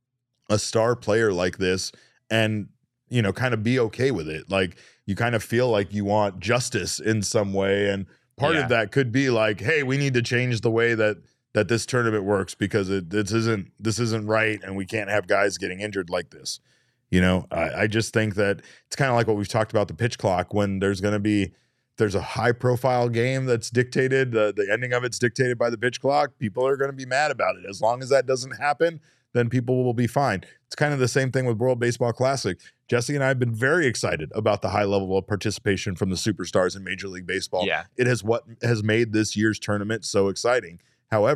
a star player like this and, you know, kind of be okay with it. Like, you kind of feel like you want justice in some way. And part Yeah. of that could be like, hey, we need to change the way that that this tournament works because it this isn't this isn't right, and we can't have guys getting injured like this. You know, I, I just think that it's kind of like what we've talked about the pitch clock. When there's going to be there's a high profile game that's dictated, uh, the ending of it's dictated by the pitch clock, people are going to be mad about it. As long as that doesn't happen, then people will be fine. It's kind of the same thing with World Baseball Classic. Jesse and I have been very excited about the high level of participation from the superstars in Major League Baseball. Yeah. It has what has made this year's tournament so exciting. However,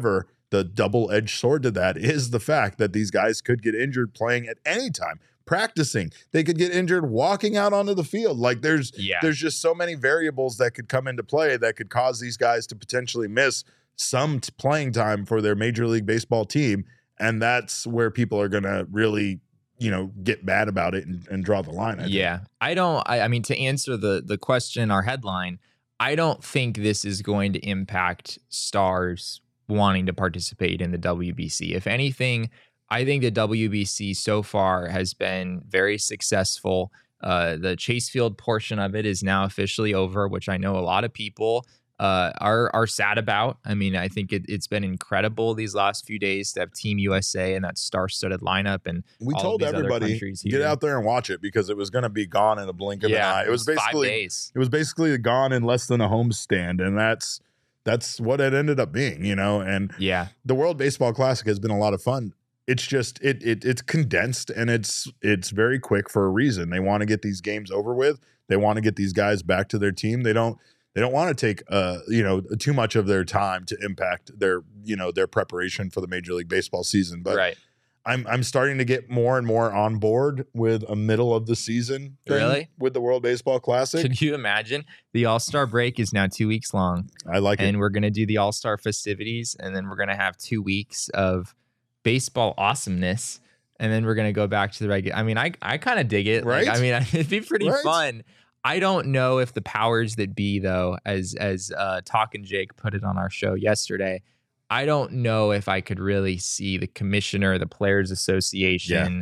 the double-edged sword to that is the fact that these guys could get injured playing at any time, practicing. They could get injured walking out onto the field. Like there's Yeah. there's just so many variables that could come into play that could cause these guys to potentially miss some t- playing time for their Major League Baseball team. And that's where people are going to really, you know, get mad about it and, and draw the line. I think. Yeah. I don't, I, I mean, to answer the, the question, our headline, I don't think this is going to impact stars wanting to participate in the W B C. If anything, I think the W B C so far has been very successful. Uh, the Chase Field portion of it is now officially over, which I know a lot of people uh, are are sad about. I mean, I think it, it's been incredible these last few days to have Team U S A and that star-studded lineup. And We all of told these other everybody, countries get here. out there and watch it because it was going to be gone in a blink of Yeah, an eye. It was five basically days. it was basically gone in less than a homestand, and that's that's what it ended up being, you know. And Yeah. the World Baseball Classic has been a lot of fun. It's just it it it's condensed and it's it's very quick for a reason. They want to get these games over with. They want to get these guys back to their team. They don't they don't want to take uh you know too much of their time to impact their you know their preparation for the Major League Baseball season. But Right. I'm I'm starting to get more and more on board with a middle of the season thing Really? with the World Baseball Classic. Could you imagine? The All-Star break is now two weeks long. I like And it. we're going to do the All-Star festivities, and then we're going to have two weeks of baseball awesomeness, and then we're going to go back to the regular. I mean, I I kind of dig it. Like, Right? I mean, it'd be pretty Right? fun. I don't know if the powers that be, though, as as uh, Talkin' Jake put it on our show yesterday, I don't know if I could really see the commissioner, the Players Association.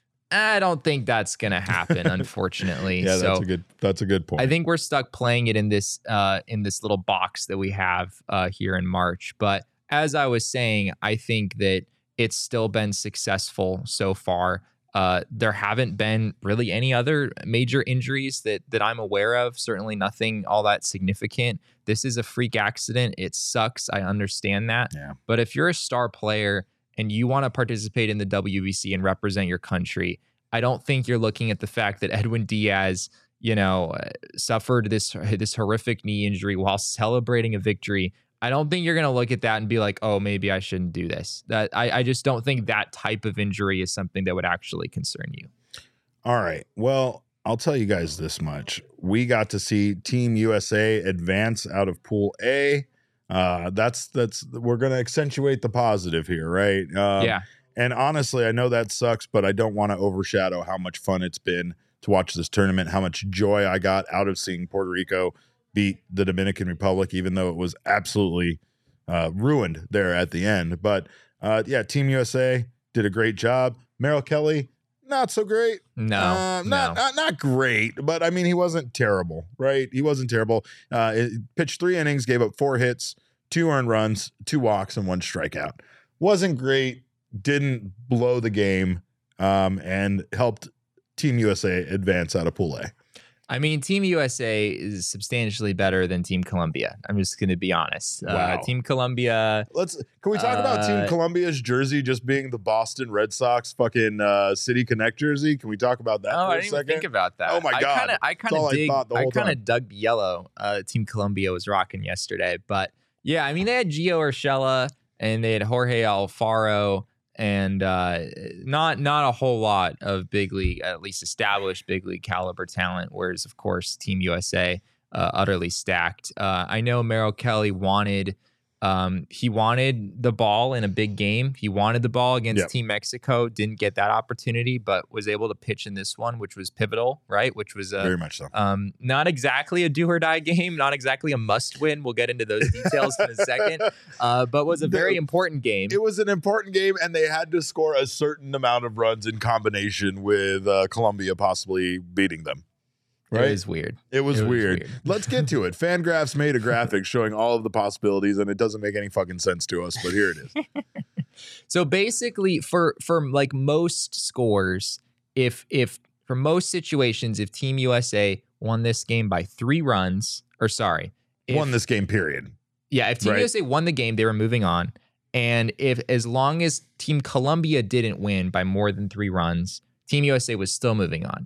I don't think that's going to happen, unfortunately. Yeah, so that's a good that's a good point. I think we're stuck playing it in this uh, in this little box that we have uh, here in March. But as I was saying, I think that it's still been successful so far. Uh, there haven't been really any other major injuries that that I'm aware of. Certainly nothing all that significant. This is a freak accident. It sucks. I understand that. Yeah. But if you're a star player and you want to participate in the W B C and represent your country, I don't think you're looking at the fact that Edwin Diaz, you know, uh, suffered this this horrific knee injury while celebrating a victory. I don't think you're going to look at that and be like, oh, maybe I shouldn't do this. That I, I just don't think that type of injury is something that would actually concern you. All right. Well, I'll tell you guys this much. We got to see Team U S A advance out of Pool A. Uh, that's that's we're going to accentuate the positive here, right? Um, Yeah. And honestly, I know that sucks, but I don't want to overshadow how much fun it's been to watch this tournament, how much joy I got out of seeing Puerto Rico beat the Dominican Republic, even though it was absolutely uh, ruined there at the end. But uh, yeah, Team U S A did a great job. Merrill Kelly, not so great. No, Uh, no. not, not not great, but I mean, he wasn't terrible, right? He wasn't terrible. Uh, it, pitched three innings, gave up four hits, two earned runs, two walks, and one strikeout. Wasn't great. Didn't blow the game, um, and helped Team U S A advance out of Pool A. I mean, Team U S A is substantially better than Team Colombia. I'm just going to be honest. Wow. Uh, Team Colombia. Let's can we talk about Team Uh, Colombia's jersey just being the Boston Red Sox fucking uh, City Connect jersey? Can we talk about that Oh, for I a didn't even second? think about that. Oh my I God. kinda, I kind all of I dig. thought the I whole kind time. of dug the yellow. Uh, Team Colombia was rocking yesterday, but yeah, I mean they had Gio Urshela and they had Jorge Alfaro. And uh, not not a whole lot of big league, at least established big league caliber talent. Whereas, of course, Team U S A uh, utterly stacked. Uh, I know Merrill Kelly wanted um, he wanted the ball in a big game. He wanted the ball against Yep. Team Mexico. Didn't get that opportunity, but was able to pitch in this one, which was pivotal, right? Which was a Very much so. um, not exactly a do or die game, not exactly a must win. We'll get into those details in a second, uh, but was a very important game. It was an important game, and they had to score a certain amount of runs in combination with uh, Colombia possibly beating them. Right? It was weird. It was, It was weird. weird. Let's get to it. Fangraphs made a graphic showing all of the possibilities, and it doesn't make any fucking sense to us, but here it is. So basically, for for like most scores, if if for most situations, if Team U S A won this game by three runs, or sorry, if, Won this game, period. yeah, if Team right? U S A won the game, they were moving on. And if as long as Team Colombia didn't win by more than three runs, Team U S A was still moving on.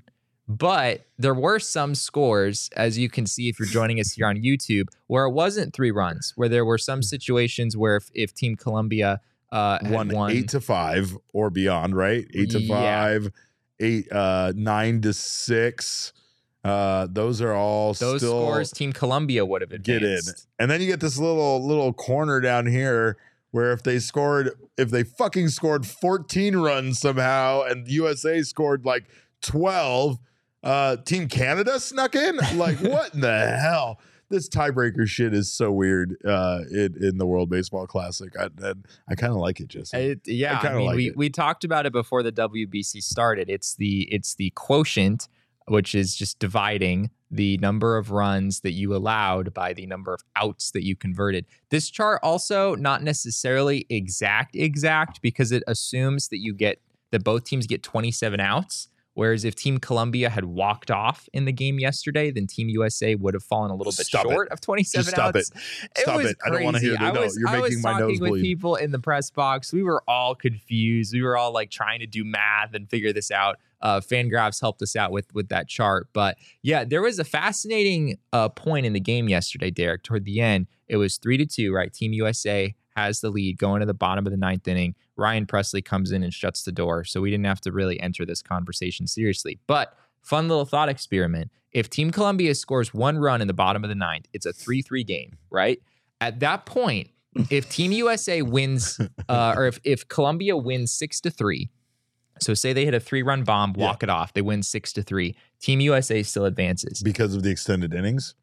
But there were some scores, as you can see if you're joining us here on YouTube, where it wasn't three runs, where there were some situations where if, if Team Columbia uh, had won, won eight to five or beyond, right? Eight to Yeah. five, eight, uh, nine to six. Uh, those are all those still scores, Team Columbia would have get in. advanced. And then you get this little little corner down here where if they scored, if they fucking scored fourteen runs somehow, and U S A scored like twelve. Uh, Team Canada snuck in. Like, what in the hell? This tiebreaker shit is so weird. Uh, in, in the World Baseball Classic, I I, I kind of like it, Jesse. It, yeah, I I, kinda mean, like we, it. we talked about it before the W B C started. It's the it's the quotient, which is just dividing the number of runs that you allowed by the number of outs that you converted. This chart also not necessarily exact exact because it assumes that you get that both teams get twenty-seven outs. Whereas if Team Columbia had walked off in the game yesterday, then Team U S A would have fallen a little bit Stop short it. of twenty-seven Just stop outs. it. Stop was it. I don't wanna crazy. hear the- I no, was, you're I making was my talking nose with bleed. people in the press box. We were all confused. We were all like trying to do math and figure this out. Uh, Fangraphs helped us out with with that chart. But yeah, there was a fascinating uh, point in the game yesterday, Derek. Toward the end, it was three to two, right? Team U S A has the lead going to the bottom of the ninth inning. Ryan Presley comes in and shuts the door. So we didn't have to really enter this conversation seriously. But fun little thought experiment. If Team Columbia scores one run in the bottom of the ninth, it's a three three game, right? At that point, if Team U S A wins, uh, or if, if Columbia wins six to three, so say they hit a three-run bomb, walk Yeah. it off, they win six to three, Team U S A still advances. because of the extended innings.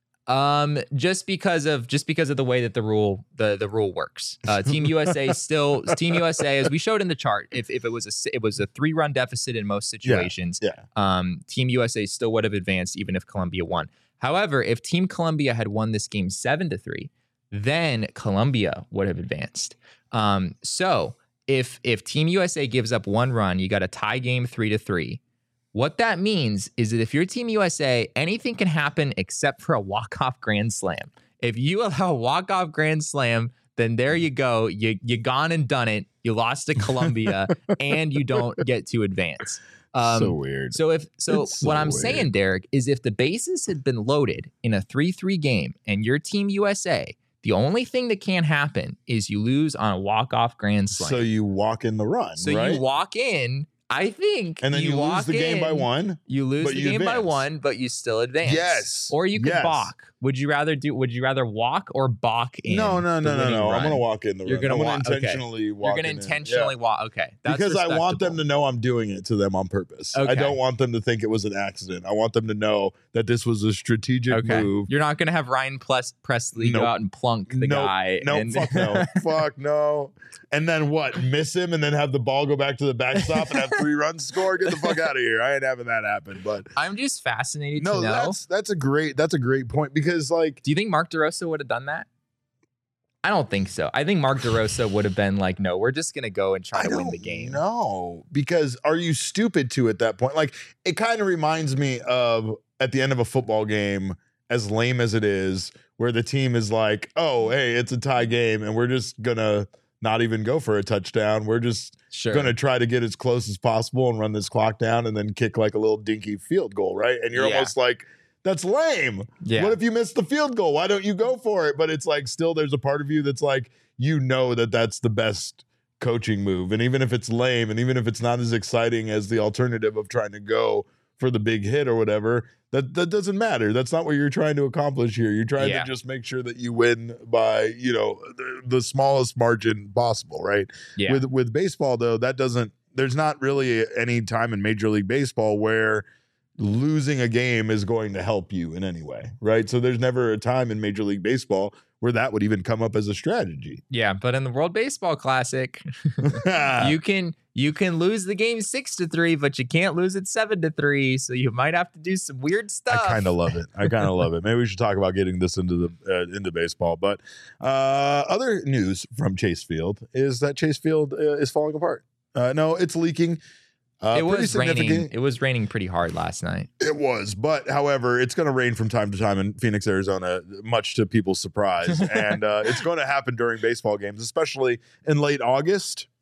Um, just because of just because of the way that the rule the the rule works. Uh, Team U S A still Team U S A, as we showed in the chart, if if it was a s- it was a three run deficit in most situations, Yeah. um, Team U S A still would have advanced even if Colombia won. However, if Team Colombia had won this game seven to three, then Colombia would have advanced. Um, so if if Team U S A gives up one run, you got a tie game three to three. What that means is that if you're Team U S A, anything can happen except for a walk-off grand slam. If you allow a walk-off grand slam, then there you go. You you gone and done it. You lost to Colombia, and you don't get to advance. Um, so weird. So if so, It's so what I'm weird. saying, Derek, is if the bases had been loaded in a three three game, and your Team U S A, the only thing that can happen is you lose on a walk-off grand slam. So you walk in the run, So right? you walk in. I think and then you, lose walk the game by in, one. You lose but the you game by advance. one, but you still advance. Yes. Or you could Yes. balk. Would you rather do? Would you rather walk or balk in? No, no, the no, no, winning no. I'm run? gonna walk in the You're run. gonna I'm walk- okay. intentionally walk. You're gonna in. intentionally Yeah. walk. Okay, that's because I want them respectable. to know I'm doing it to them on purpose. I Okay. don't want them to think it was an accident. I want them to know that this was a strategic Okay, move. you're not gonna have Ryan Ples- Presley Nope. go out and plunk the Nope. guy. No, and- fuck no, fuck no. And then what? Miss him and then have the ball go back to the backstop and have three runs score? Get the fuck out of here! I ain't having that happen. But I'm just fascinated no, to know. that's that's a great that's a great point because like Do you think Mark DeRosa would have done that? I don't think so. I think Mark DeRosa would have been like, no, we're just going to go and try I to don't win the game. know because are you stupid to at that point? Like it kind of reminds me of at the end of a football game, as lame as it is, where the team is like, "Oh, hey, it's a tie game, and we're just gonna not even go for a touchdown. We're just Sure. gonna try to get as close as possible and run this clock down, and then kick like a little dinky field goal, right?" And you're Yeah. almost like, "That's lame. Yeah. What if you miss the field goal? Why don't you go for it?" But it's like still, there's a part of you that's like, you know that that's the best coaching move, and even if it's lame, and even if it's not as exciting as the alternative of trying to go for the big hit or whatever, that that doesn't matter. That's not what you're trying to accomplish here. You're trying Yeah. to just make sure that you win by, you know, the, the smallest margin possible, right? Yeah. With with baseball though, that doesn't there's not really any time in Major League Baseball where losing a game is going to help you in any way, right? So there's never a time in Major League Baseball where that would even come up as a strategy. Yeah, but in the World Baseball Classic, you can you can lose the game six to three, but you can't lose it seven to three. So you might have to do some weird stuff. I kind of love it. I kind of love it. Maybe we should talk about getting this into the uh, into baseball. But uh, other news from Chase Field is that Chase Field uh, is falling apart. Uh, no, it's leaking. Uh, it pretty was raining. significant. It was raining pretty hard last night. It was, but however, it's going to rain from time to time in Phoenix, Arizona, much to people's surprise, and uh, it's going to happen during baseball games, especially in late August.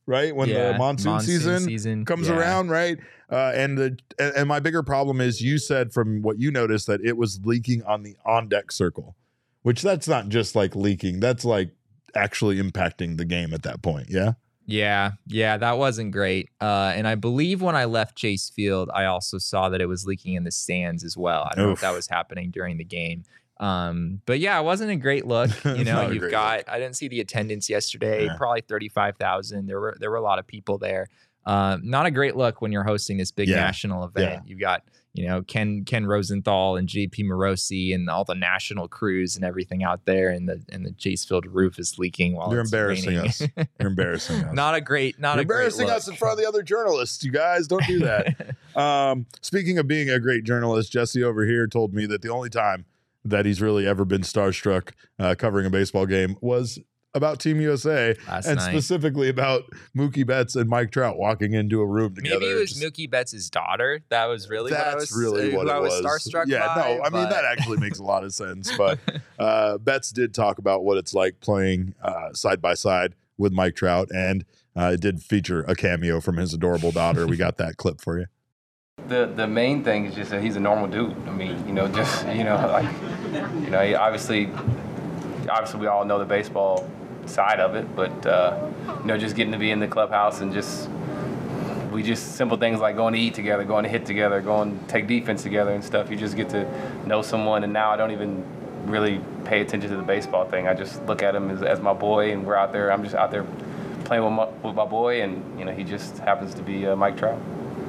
right? When Yeah, the monsoon, monsoon season, season, comes yeah. around, right? Uh, and the and and my bigger problem is you said from what you noticed that it was leaking on the on deck circle, which that's not just like leaking. That's like actually impacting the game at that point. Yeah. Yeah, yeah, that wasn't great. Uh, and I believe when I left Chase Field, I also saw that it was leaking in the stands as well. I don't know if Oof. that was happening during the game. Um, but yeah, it wasn't a great look. You know, Not a you've great got, look. I didn't see the attendance yesterday, Yeah. probably thirty-five thousand. There were, there were a lot of people there. Uh, not a great look when you're hosting this big Yeah. national event. You've got, you know, Ken Ken Rosenthal and J P Morosi and all the national crews and everything out there, and the and the Chase Field roof is leaking while You're it's embarrassing raining. us. You're embarrassing us. Not a great, not You're a great embarrassing look. us in front of the other journalists. You guys don't do that. um, speaking of being a great journalist, Jesse over here told me that the only time that he's really ever been starstruck uh, covering a baseball game was about Team U S A, Last and night. specifically about Mookie Betts and Mike Trout walking into a room together. Maybe it was Just- Mookie Betts' daughter. That was really what I That's was, really uh, what who it I was, was. starstruck yeah, by. no, I mean but- that actually makes a lot of sense. But uh, Betts did talk about what it's like playing uh, side by side with Mike Trout, and uh, it did feature a cameo from his adorable daughter. We got that clip for you. The the main thing is just that he's a normal dude. I mean, you know, just you know, like, you know, he obviously, obviously we all know the baseball side of it, but uh, you know, just getting to be in the clubhouse and just we just simple things like going to eat together, going to hit together, going to take defense together and stuff. You just get to know someone, and now I don't even really pay attention to the baseball thing. I just look at him as, as my boy, and we're out there. I'm just out there playing with my, with my boy, and you know, he just happens to be uh, Mike Trout.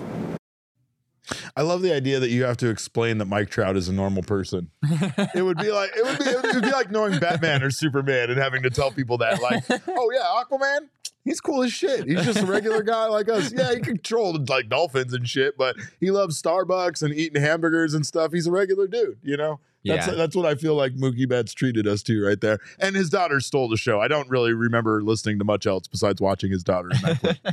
I love the idea that you have to explain that Mike Trout is a normal person. It would be like it would be it would be like knowing Batman or Superman and having to tell people that, like, oh yeah, Aquaman, he's cool as shit. He's just a regular guy like us. Yeah, he controlled like dolphins and shit, but he loves Starbucks and eating hamburgers and stuff. He's a regular dude, you know. That's Yeah. that's what I feel like Mookie Betts treated us to right there. And his daughter stole the show. I don't really remember listening to much else besides watching his daughter in that clip.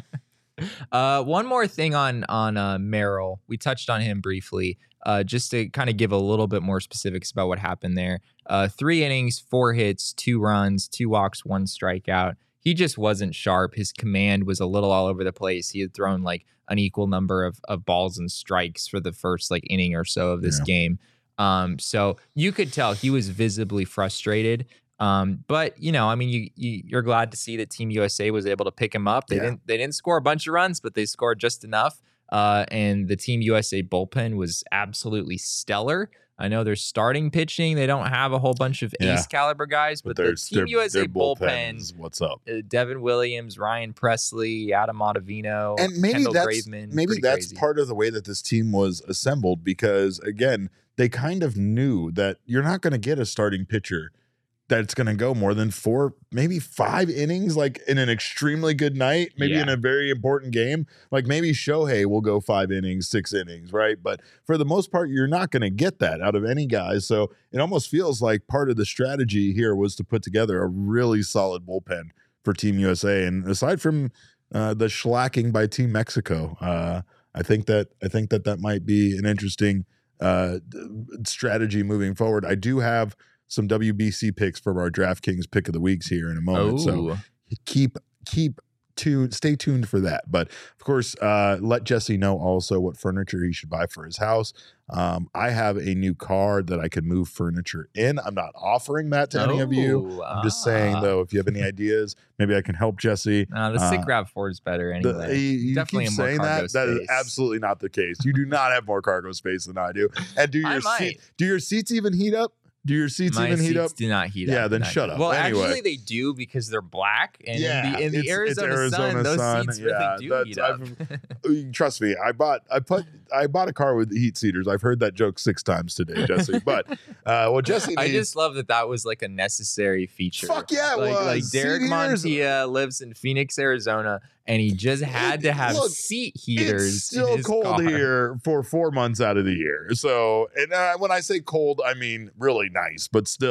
Uh, one more thing on on uh, Merrill. We touched on him briefly, uh, just to kind of give a little bit more specifics about what happened there. Uh, three innings, four hits, two runs, two walks, one strikeout. He just wasn't sharp. His command was a little all over the place. He had thrown like an equal number of, of balls and strikes for the first like inning or so of this Yeah. game. Um, so you could tell he was visibly frustrated. Um, but you know, I mean, you, you you're glad to see that Team U S A was able to pick him up. They Yeah. didn't they didn't score a bunch of runs, but they scored just enough. Uh, and the Team U S A bullpen was absolutely stellar. I know they're starting pitching. They don't have a whole bunch of Yeah. ace caliber guys, but, the their- Team their- U S A their bullpen, is what's up? uh, Devin Williams, Ryan Presley, Adam Ottavino, And maybe Kendall that's Graveman, maybe pretty that's crazy. part of the way that this team was assembled, because again, they kind of knew that you're not going to get a starting pitcher that's going to go more than four, maybe five innings, like in an extremely good night, maybe in Yeah. a very important game. Like maybe Shohei will go five innings, six innings, right? But for the most part, you're not going to get that out of any guys. So it almost feels like part of the strategy here was to put together a really solid bullpen for Team U S A. And aside from uh, the shellacking by Team Mexico, uh, I think that I think that that might be an interesting uh, strategy moving forward. I do have some W B C picks from our DraftKings pick of the weeks here in a moment. So Oh, keep keep tuned, stay tuned for that. But of course, uh, let Jesse know also what furniture he should buy for his house. Um, I have a new car that I can move furniture in. I'm not offering that to any of you. Oh, I'm just saying ah. though, if you have any ideas, maybe I can help Jesse. Uh, the sick Uh, RAV four is better The- anyway. you you Definitely keep a more saying cargo that. That is space. absolutely not the case. You do not have more cargo space than I do. And do I your might. seat, do your seats even heat up? Do your seats My even heat seats up? do not heat Yeah, up. then Not shut heat up. Well, Anyway. actually, they do because they're black, and Yeah, in the, in the it's- it's Arizona, Arizona sun, those sun. seats really Yeah, do that's- heat up. I've- Trust me, I bought I put I bought a car with heat seaters. I've heard that joke six times today, Jesse. But uh, what Jesse I needs, just love that that was like a necessary feature. Fuck yeah, it like, was. Like Derek Seat heaters- Montia lives in Phoenix, Arizona, and he just had to have Look, seat heaters. it's still in his cold car. here for four months out of the year. So, and uh, when I say cold, I mean really nice, but still,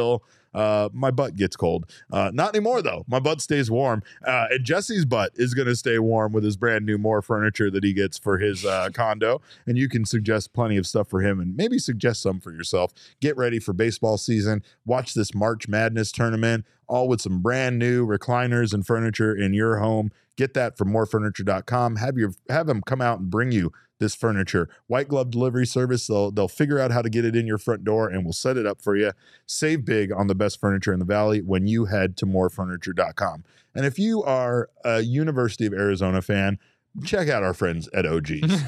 uh, my butt gets cold. Uh, not anymore, though. My butt stays warm. Uh, and Jesse's butt is going to stay warm with his brand new More furniture that he gets for his uh, condo. And you can suggest plenty of stuff for him and maybe suggest some for yourself. Get ready for baseball season. Watch this March Madness tournament, all with some brand new recliners and furniture in your home. Get that from more furniture dot com. Have your have them come out and bring you this furniture. White glove delivery service. They'll they'll figure out how to get it in your front door and we'll set it up for you. Save big on the best furniture in the Valley when you head to more furniture dot com. And if you are a University of Arizona fan, check out our friends at O G's.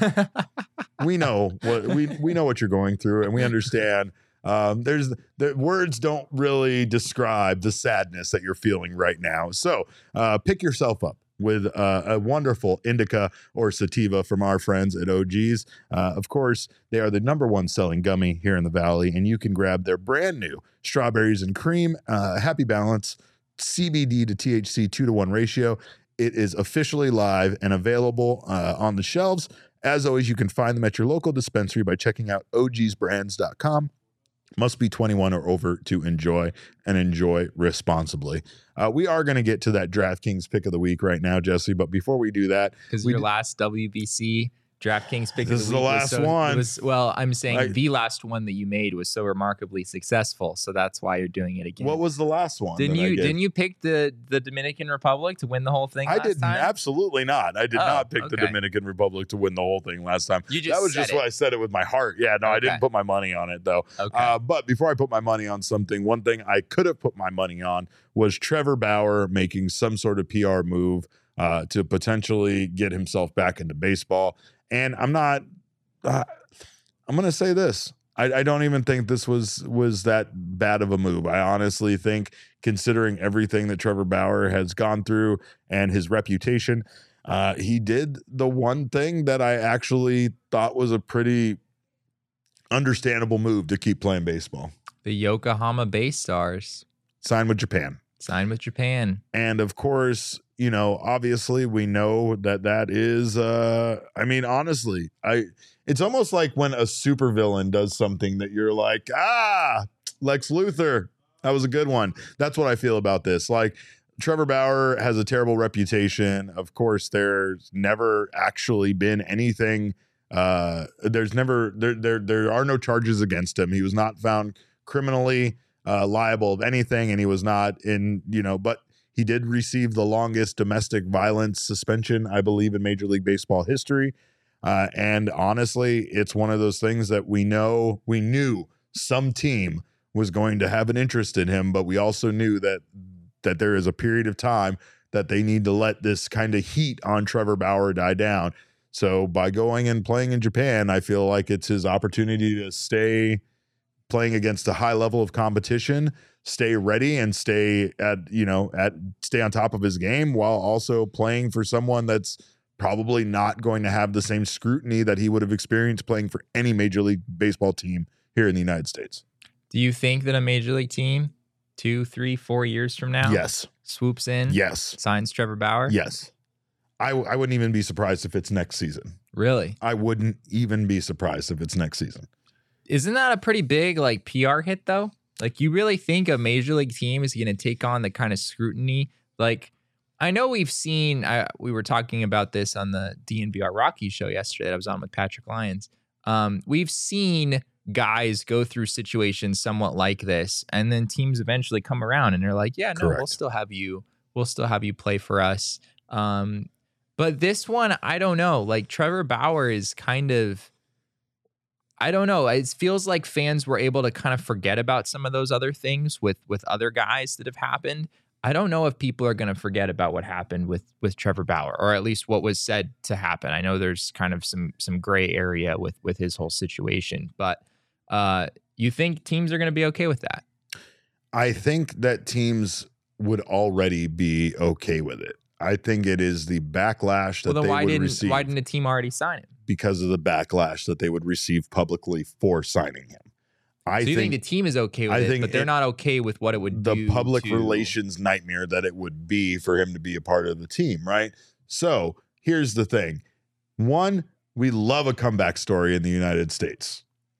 we know what we we know what you're going through, and we understand. Um, there's the words don't really describe the sadness that you're feeling right now. So uh, pick yourself up with uh, a wonderful indica or sativa from our friends at O G's. Uh, of course, they are the number one selling gummy here in the Valley, and you can grab their brand new strawberries and cream, uh, Happy Balance, C B D to T H C two to one ratio. It is officially live and available uh, on the shelves. As always, you can find them at your local dispensary by checking out O Gs brands dot com. Must be twenty-one or over to enjoy, and enjoy responsibly. Uh, we are going to get to that DraftKings pick of the week right now, Jesse. But before we do that, because your d- last W B C DraftKings pick this of the is week the last was so, one. Was, well, I'm saying I, the last one that you made was so remarkably successful, so that's why you're doing it again. What was the last one? Didn't you didn't you pick the the Dominican Republic to win the whole thing? I last did time? absolutely not. I did oh, not pick okay. the Dominican Republic to win the whole thing last time. You just that was said just it. what I said it with my heart. Yeah, no, okay. I didn't put my money on it though. Okay. Uh, but before I put my money on something, one thing I could have put my money on was Trevor Bauer making some sort of P R move uh, to potentially get himself back into baseball. And I'm not. Uh, I'm going to say this. I, I don't even think this was was that bad of a move. I honestly think, considering everything that Trevor Bauer has gone through and his reputation, uh, he did the one thing that I actually thought was a pretty understandable move to keep playing baseball. The Yokohama Bay Stars Sign with Japan. Sign with Japan. And of course, you know, obviously we know that that is, uh, I mean, honestly, I, it's almost like when a supervillain does something that you're like, ah, Lex Luthor, that was a good one. That's what I feel about this. Like, Trevor Bauer has a terrible reputation. Of course, there's never actually been anything. Uh, there's never, there, there, there are no charges against him. He was not found criminally uh, liable of anything, and he was not in, you know, but he did receive the longest domestic violence suspension, I believe, in Major League Baseball history. Uh, and honestly, it's one of those things that we know, we knew some team was going to have an interest in him, but we also knew that that there is a period of time that they need to let this kind of heat on Trevor Bauer die down. So by going and playing in Japan, I feel like it's his opportunity to stay playing against a high level of competition, stay ready and stay at, you know, at stay on top of his game while also playing for someone that's probably not going to have the same scrutiny that he would have experienced playing for any Major League Baseball team here in the United States. Do you think that a Major League team two, three, four years from now Yes. swoops in, Yes. signs Trevor Bauer? Yes. I, I wouldn't even be surprised if it's next season. Really? I wouldn't even be surprised if it's next season. Isn't that a pretty big like P R hit though? Like, you really think a Major League team is going to take on the kind of scrutiny? Like, I know we've seen, I, we were talking about this on the D N V R Rockies show yesterday that I was on with Patrick Lyons. Um, we've seen guys go through situations somewhat like this, and then teams eventually come around and they're like, yeah, no, Correct. we'll still have you, we'll still have you play for us. Um, but this one, I don't know, like Trevor Bauer is kind of, I don't know. It feels like fans were able to kind of forget about some of those other things with, with other guys that have happened. I don't know if people are going to forget about what happened with, with Trevor Bauer, or at least what was said to happen. I know there's kind of some, some gray area with, with his whole situation, but uh, you think teams are going to be okay with that? I think that teams would already be okay with it. I think it is the backlash that well, then they why would didn't, receive. Why didn't the team already sign him? Because of the backlash that they would receive publicly for signing him. I so you think, think the team is okay with I it, think but they're it, not okay with what it would the do. The public to... relations nightmare that it would be for him to be a part of the team, right? So here's the thing. One, we love a comeback story in the United States.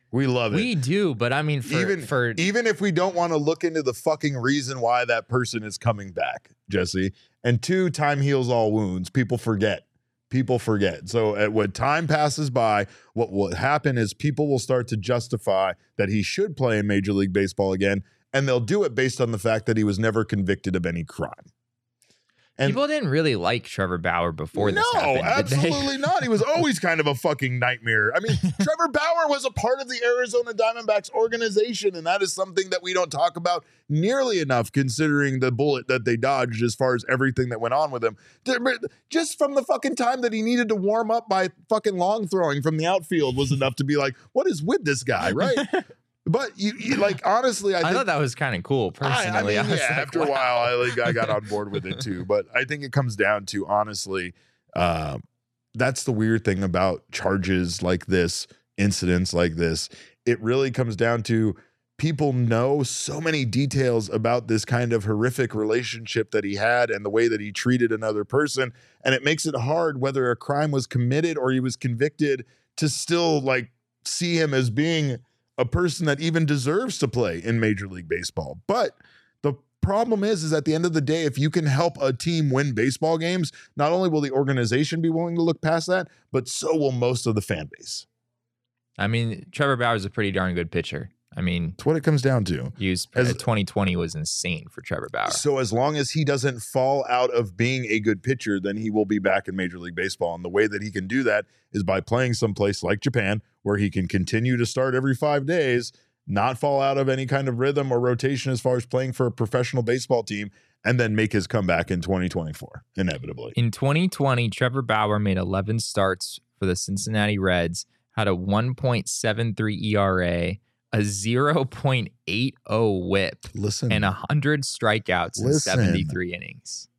We love it. We do, but I mean, for even for even if we don't want to look into the fucking reason why that person is coming back, Jesse. And two, time heals all wounds. People forget. People forget. So at, when time passes by, what will happen is people will start to justify that he should play in Major League Baseball again, and they'll do it based on the fact that he was never convicted of any crime. And people didn't really like Trevor Bauer before this no, happened. did they? absolutely not. He was always kind of a fucking nightmare. I mean, Trevor Bauer was a part of the Arizona Diamondbacks organization, and that is something that we don't talk about nearly enough, considering the bullet that they dodged as far as everything that went on with him. Just from the fucking time that he needed to warm up by fucking long throwing from the outfield was enough to be like, what is with this guy, right? But you, you like honestly, I, I think, thought that was kind of cool. Personally, I, I mean, I was yeah. like, After wow. a while, I like I got on board with it too. But I think it comes down to honestly, um, that's the weird thing about charges like this, incidents like this. It really comes down to people know so many details about this kind of horrific relationship that he had and the way that he treated another person, and it makes it hard whether a crime was committed or he was convicted to still like see him as being a person that even deserves to play in Major League Baseball. But the problem is, is at the end of the day, if you can help a team win baseball games, not only will the organization be willing to look past that, but so will most of the fan base. I mean, Trevor Bauer is a pretty darn good pitcher. I mean, That's what it comes down to. he was, As- twenty twenty was insane for Trevor Bauer. So as long as he doesn't fall out of being a good pitcher, then he will be back in Major League Baseball. And the way that he can do that is by playing someplace like Japan, where he can continue to start every five days, not fall out of any kind of rhythm or rotation as far as playing for a professional baseball team, and then make his comeback in twenty twenty-four, inevitably. In twenty twenty, Trevor Bauer made eleven starts for the Cincinnati Reds, had a one point seven three E R A, a zero point eight oh whip, Listen, and one hundred strikeouts in Listen. seventy-three innings.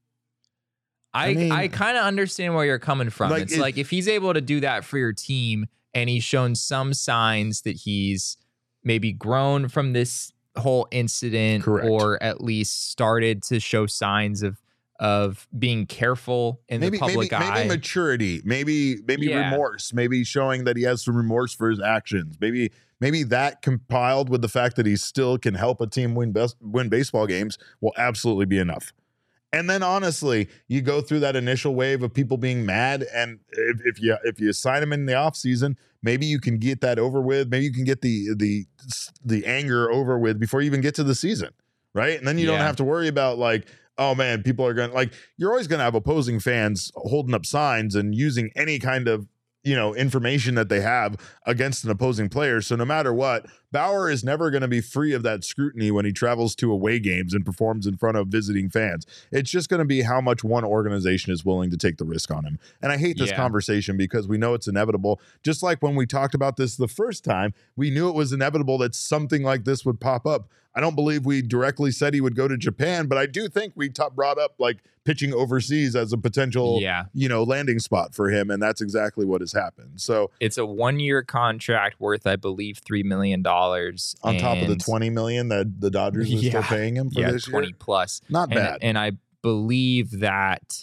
I I mean- I kind of understand where you're coming from. Like, it's it- like if he's able to do that for your team and he's shown some signs that he's maybe grown from this whole incident, Correct. or at least started to show signs of of being careful in maybe the public maybe, eye. maybe maturity, maybe maybe Yeah. remorse, maybe showing that he has some remorse for his actions. Maybe maybe that compiled with the fact that he still can help a team win best, win baseball games will absolutely be enough. And then honestly, you go through that initial wave of people being mad, and if, if you if you sign him in the offseason, maybe you can get that over with. Maybe you can get the the the anger over with before you even get to the season, right? And then you don't Yeah. have to worry about like, oh man, people are going to like, you're always going to have opposing fans holding up signs and using any kind of, you know, information that they have against an opposing player. So no matter what, Bauer is never going to be free of that scrutiny when he travels to away games and performs in front of visiting fans. It's just going to be how much one organization is willing to take the risk on him. And I hate this Yeah. conversation because we know it's inevitable. Just like when we talked about this the first time, we knew it was inevitable that something like this would pop up. I don't believe we directly said he would go to Japan, but I do think we t- brought up like pitching overseas as a potential, Yeah. you know, landing spot for him. And that's exactly what has happened. So It's a one-year contract worth, I believe, three million dollars. on top of the and- twenty million that the Dodgers are still Yeah. paying him for yeah, this twenty year, plus. not And, bad. and I believe that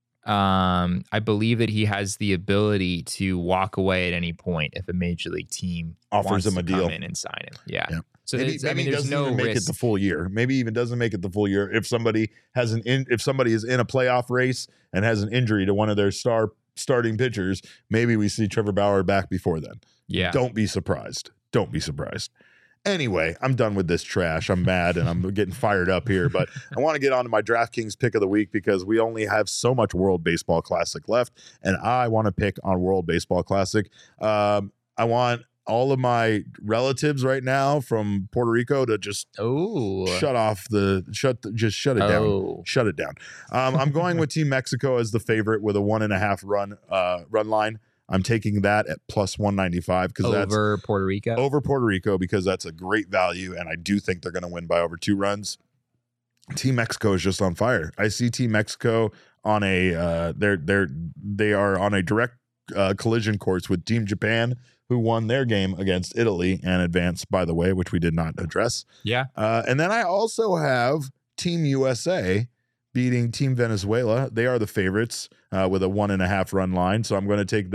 um, I believe that he has the ability to walk away at any point if a major league team Offers wants him to a deal. come in and sign him. Yeah. Yeah. So maybe there's- maybe I mean, he there's doesn't no even make risk. it the full year. Maybe even doesn't make it the full year if somebody has an in, if somebody is in a playoff race and has an injury to one of their star starting pitchers. Maybe we see Trevor Bauer back before then. yeah. Don't be surprised. Don't be surprised. Anyway, I'm done with this trash. I'm mad and I'm getting fired up here, but I want to get on to my DraftKings pick of the week because we only have so much World Baseball Classic left, and I want to pick on World Baseball Classic. Um, I want all of my relatives right now from Puerto Rico to just Oh. shut off the shut the, just shut it down. Oh. Shut it down. Um, I'm going with Team Mexico as the favorite with a one and a half run uh, run line. I'm taking that at plus one ninety-five because that's Over Puerto Rico. over Puerto Rico because that's a great value, and I do think they're going to win by over two runs. Team Mexico is just on fire. I see Team Mexico on a uh, they're they're they are on a direct uh, collision course with Team Japan, who won their game against Italy and advanced, by the way, which we did not address. Yeah. Uh, and then I also have Team U S A beating Team Venezuela. They are the favorites uh, with a one and a half run line. So I'm going to take them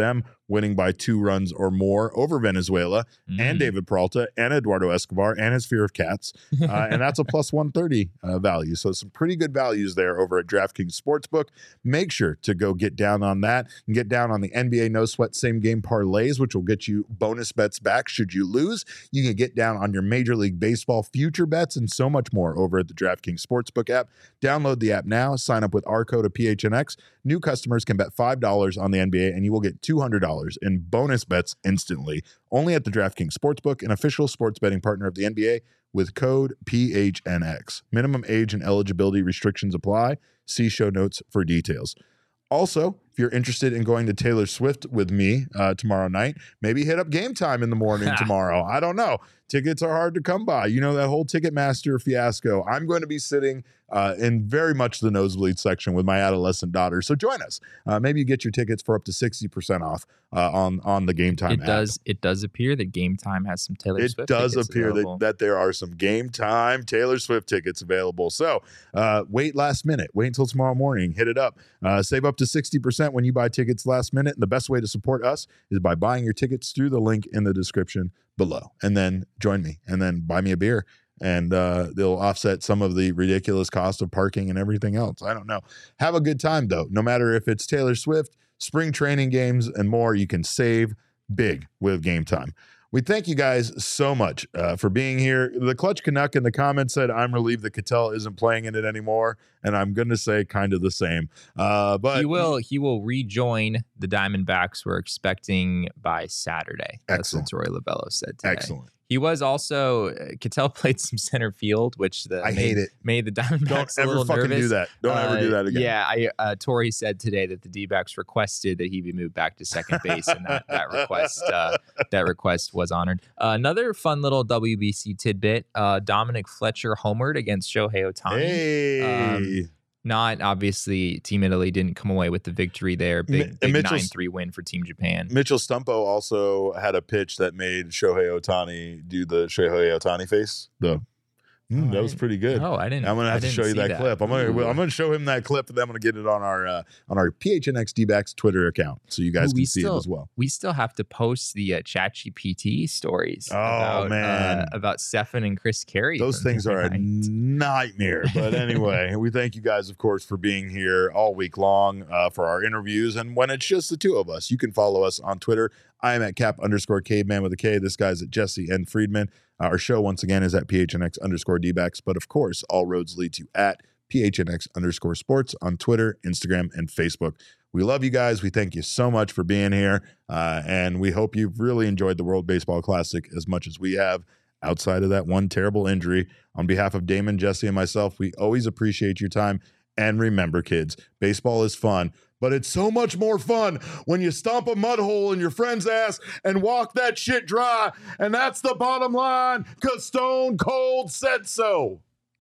winning by two runs or more over Venezuela mm. and David Peralta and Eduardo Escobar and his fear of cats. Uh, and that's a plus one thirty uh, value. So some pretty good values there over at DraftKings Sportsbook. Make sure to go get down on that and get down on the N B A No Sweat Same Game Parlays, which will get you bonus bets back should you lose. You can get down on your Major League Baseball future bets and so much more over at the DraftKings Sportsbook app. Download the app now. Sign up with our code of P H N X. New customers can bet five dollars on the N B A and you will get two hundred dollars in bonus bets instantly. Only at the DraftKings Sportsbook, an official sports betting partner of the N B A, with code P H N X. Minimum age and eligibility restrictions apply. See show notes for details. Also, if you're interested in going to Taylor Swift with me uh, tomorrow night, maybe hit up Game Time in the morning tomorrow. I don't know. Tickets are hard to come by. You know, that whole Ticketmaster fiasco. I'm going to be sitting uh, in very much the nosebleed section with my adolescent daughter. So join us. Uh, maybe you get your tickets for up to sixty percent off uh, on, on the Game Time it app. Does, it does appear that Game Time has some Taylor it Swift tickets It does tickets appear that, that there are some Game Time Taylor Swift tickets available. So uh, wait last minute. Wait until tomorrow morning. Hit it up. Uh, save up to sixty percent when you buy tickets last minute. And the best way to support us is by buying your tickets through the link in the description below. And then join me and then buy me a beer. And uh, they'll offset some of the ridiculous cost of parking and everything else. I don't know. Have a good time, though. No matter if it's Taylor Swift, spring training games, and more, you can save big with Game Time. We thank you guys so much uh, for being here. The Clutch Canuck in the comments said, I'm relieved that Cattell isn't playing in it anymore. And I'm going to say kind of the same. Uh, but he will he will rejoin the Diamondbacks. We're expecting by Saturday. That's what Troy Lovello said today. Excellent. He was also, uh, Cattell played some center field, which the I made, hate it. made the Diamondbacks Don't a ever little fucking nervous. do that. Don't uh, ever do that again. Yeah, I, uh, Torrey said today that the D-backs requested that he be moved back to second base, and that, that request uh, that request was honored. Uh, another fun little W B C tidbit, uh, Dominic Fletcher homered against Shohei Ohtani. Hey. Um, Not obviously, Team Italy didn't come away with the victory there. Big, big nine three win for Team Japan. Mitchell Stumpo also had a pitch that made Shohei Ohtani do the Shohei Ohtani face. The mm, oh, that was pretty good. Oh, I didn't. I'm gonna have I to show you that, that clip. I'm gonna Ooh. I'm gonna show him that clip, and then I'm gonna get it on our uh, on our P H N X D-backs Twitter account, so you guys Ooh, can see still, it as well. We still have to post the uh, ChatGPT stories. Oh about, man, uh, about Stefan and Chris Carey. Those things are a nightmare. But anyway, we thank you guys, of course, for being here all week long uh, for our interviews. And when it's just the two of us, you can follow us on Twitter. I am at cap underscore caveman with a K. This guy's at Jesse N. Friedman. Our show, once again, is at P H N X underscore D-backs. But of course, all roads lead to at P H N X underscore sports on Twitter, Instagram, and Facebook. We love you guys. We thank you so much for being here. Uh, and we hope you've really enjoyed the World Baseball Classic as much as we have, outside of that one terrible injury. On behalf of Damon, Jesse, and myself, we always appreciate your time. And remember, kids, baseball is fun, but it's so much more fun when you stomp a mud hole in your friend's ass and walk that shit dry. And that's the bottom line, because Stone Cold said so.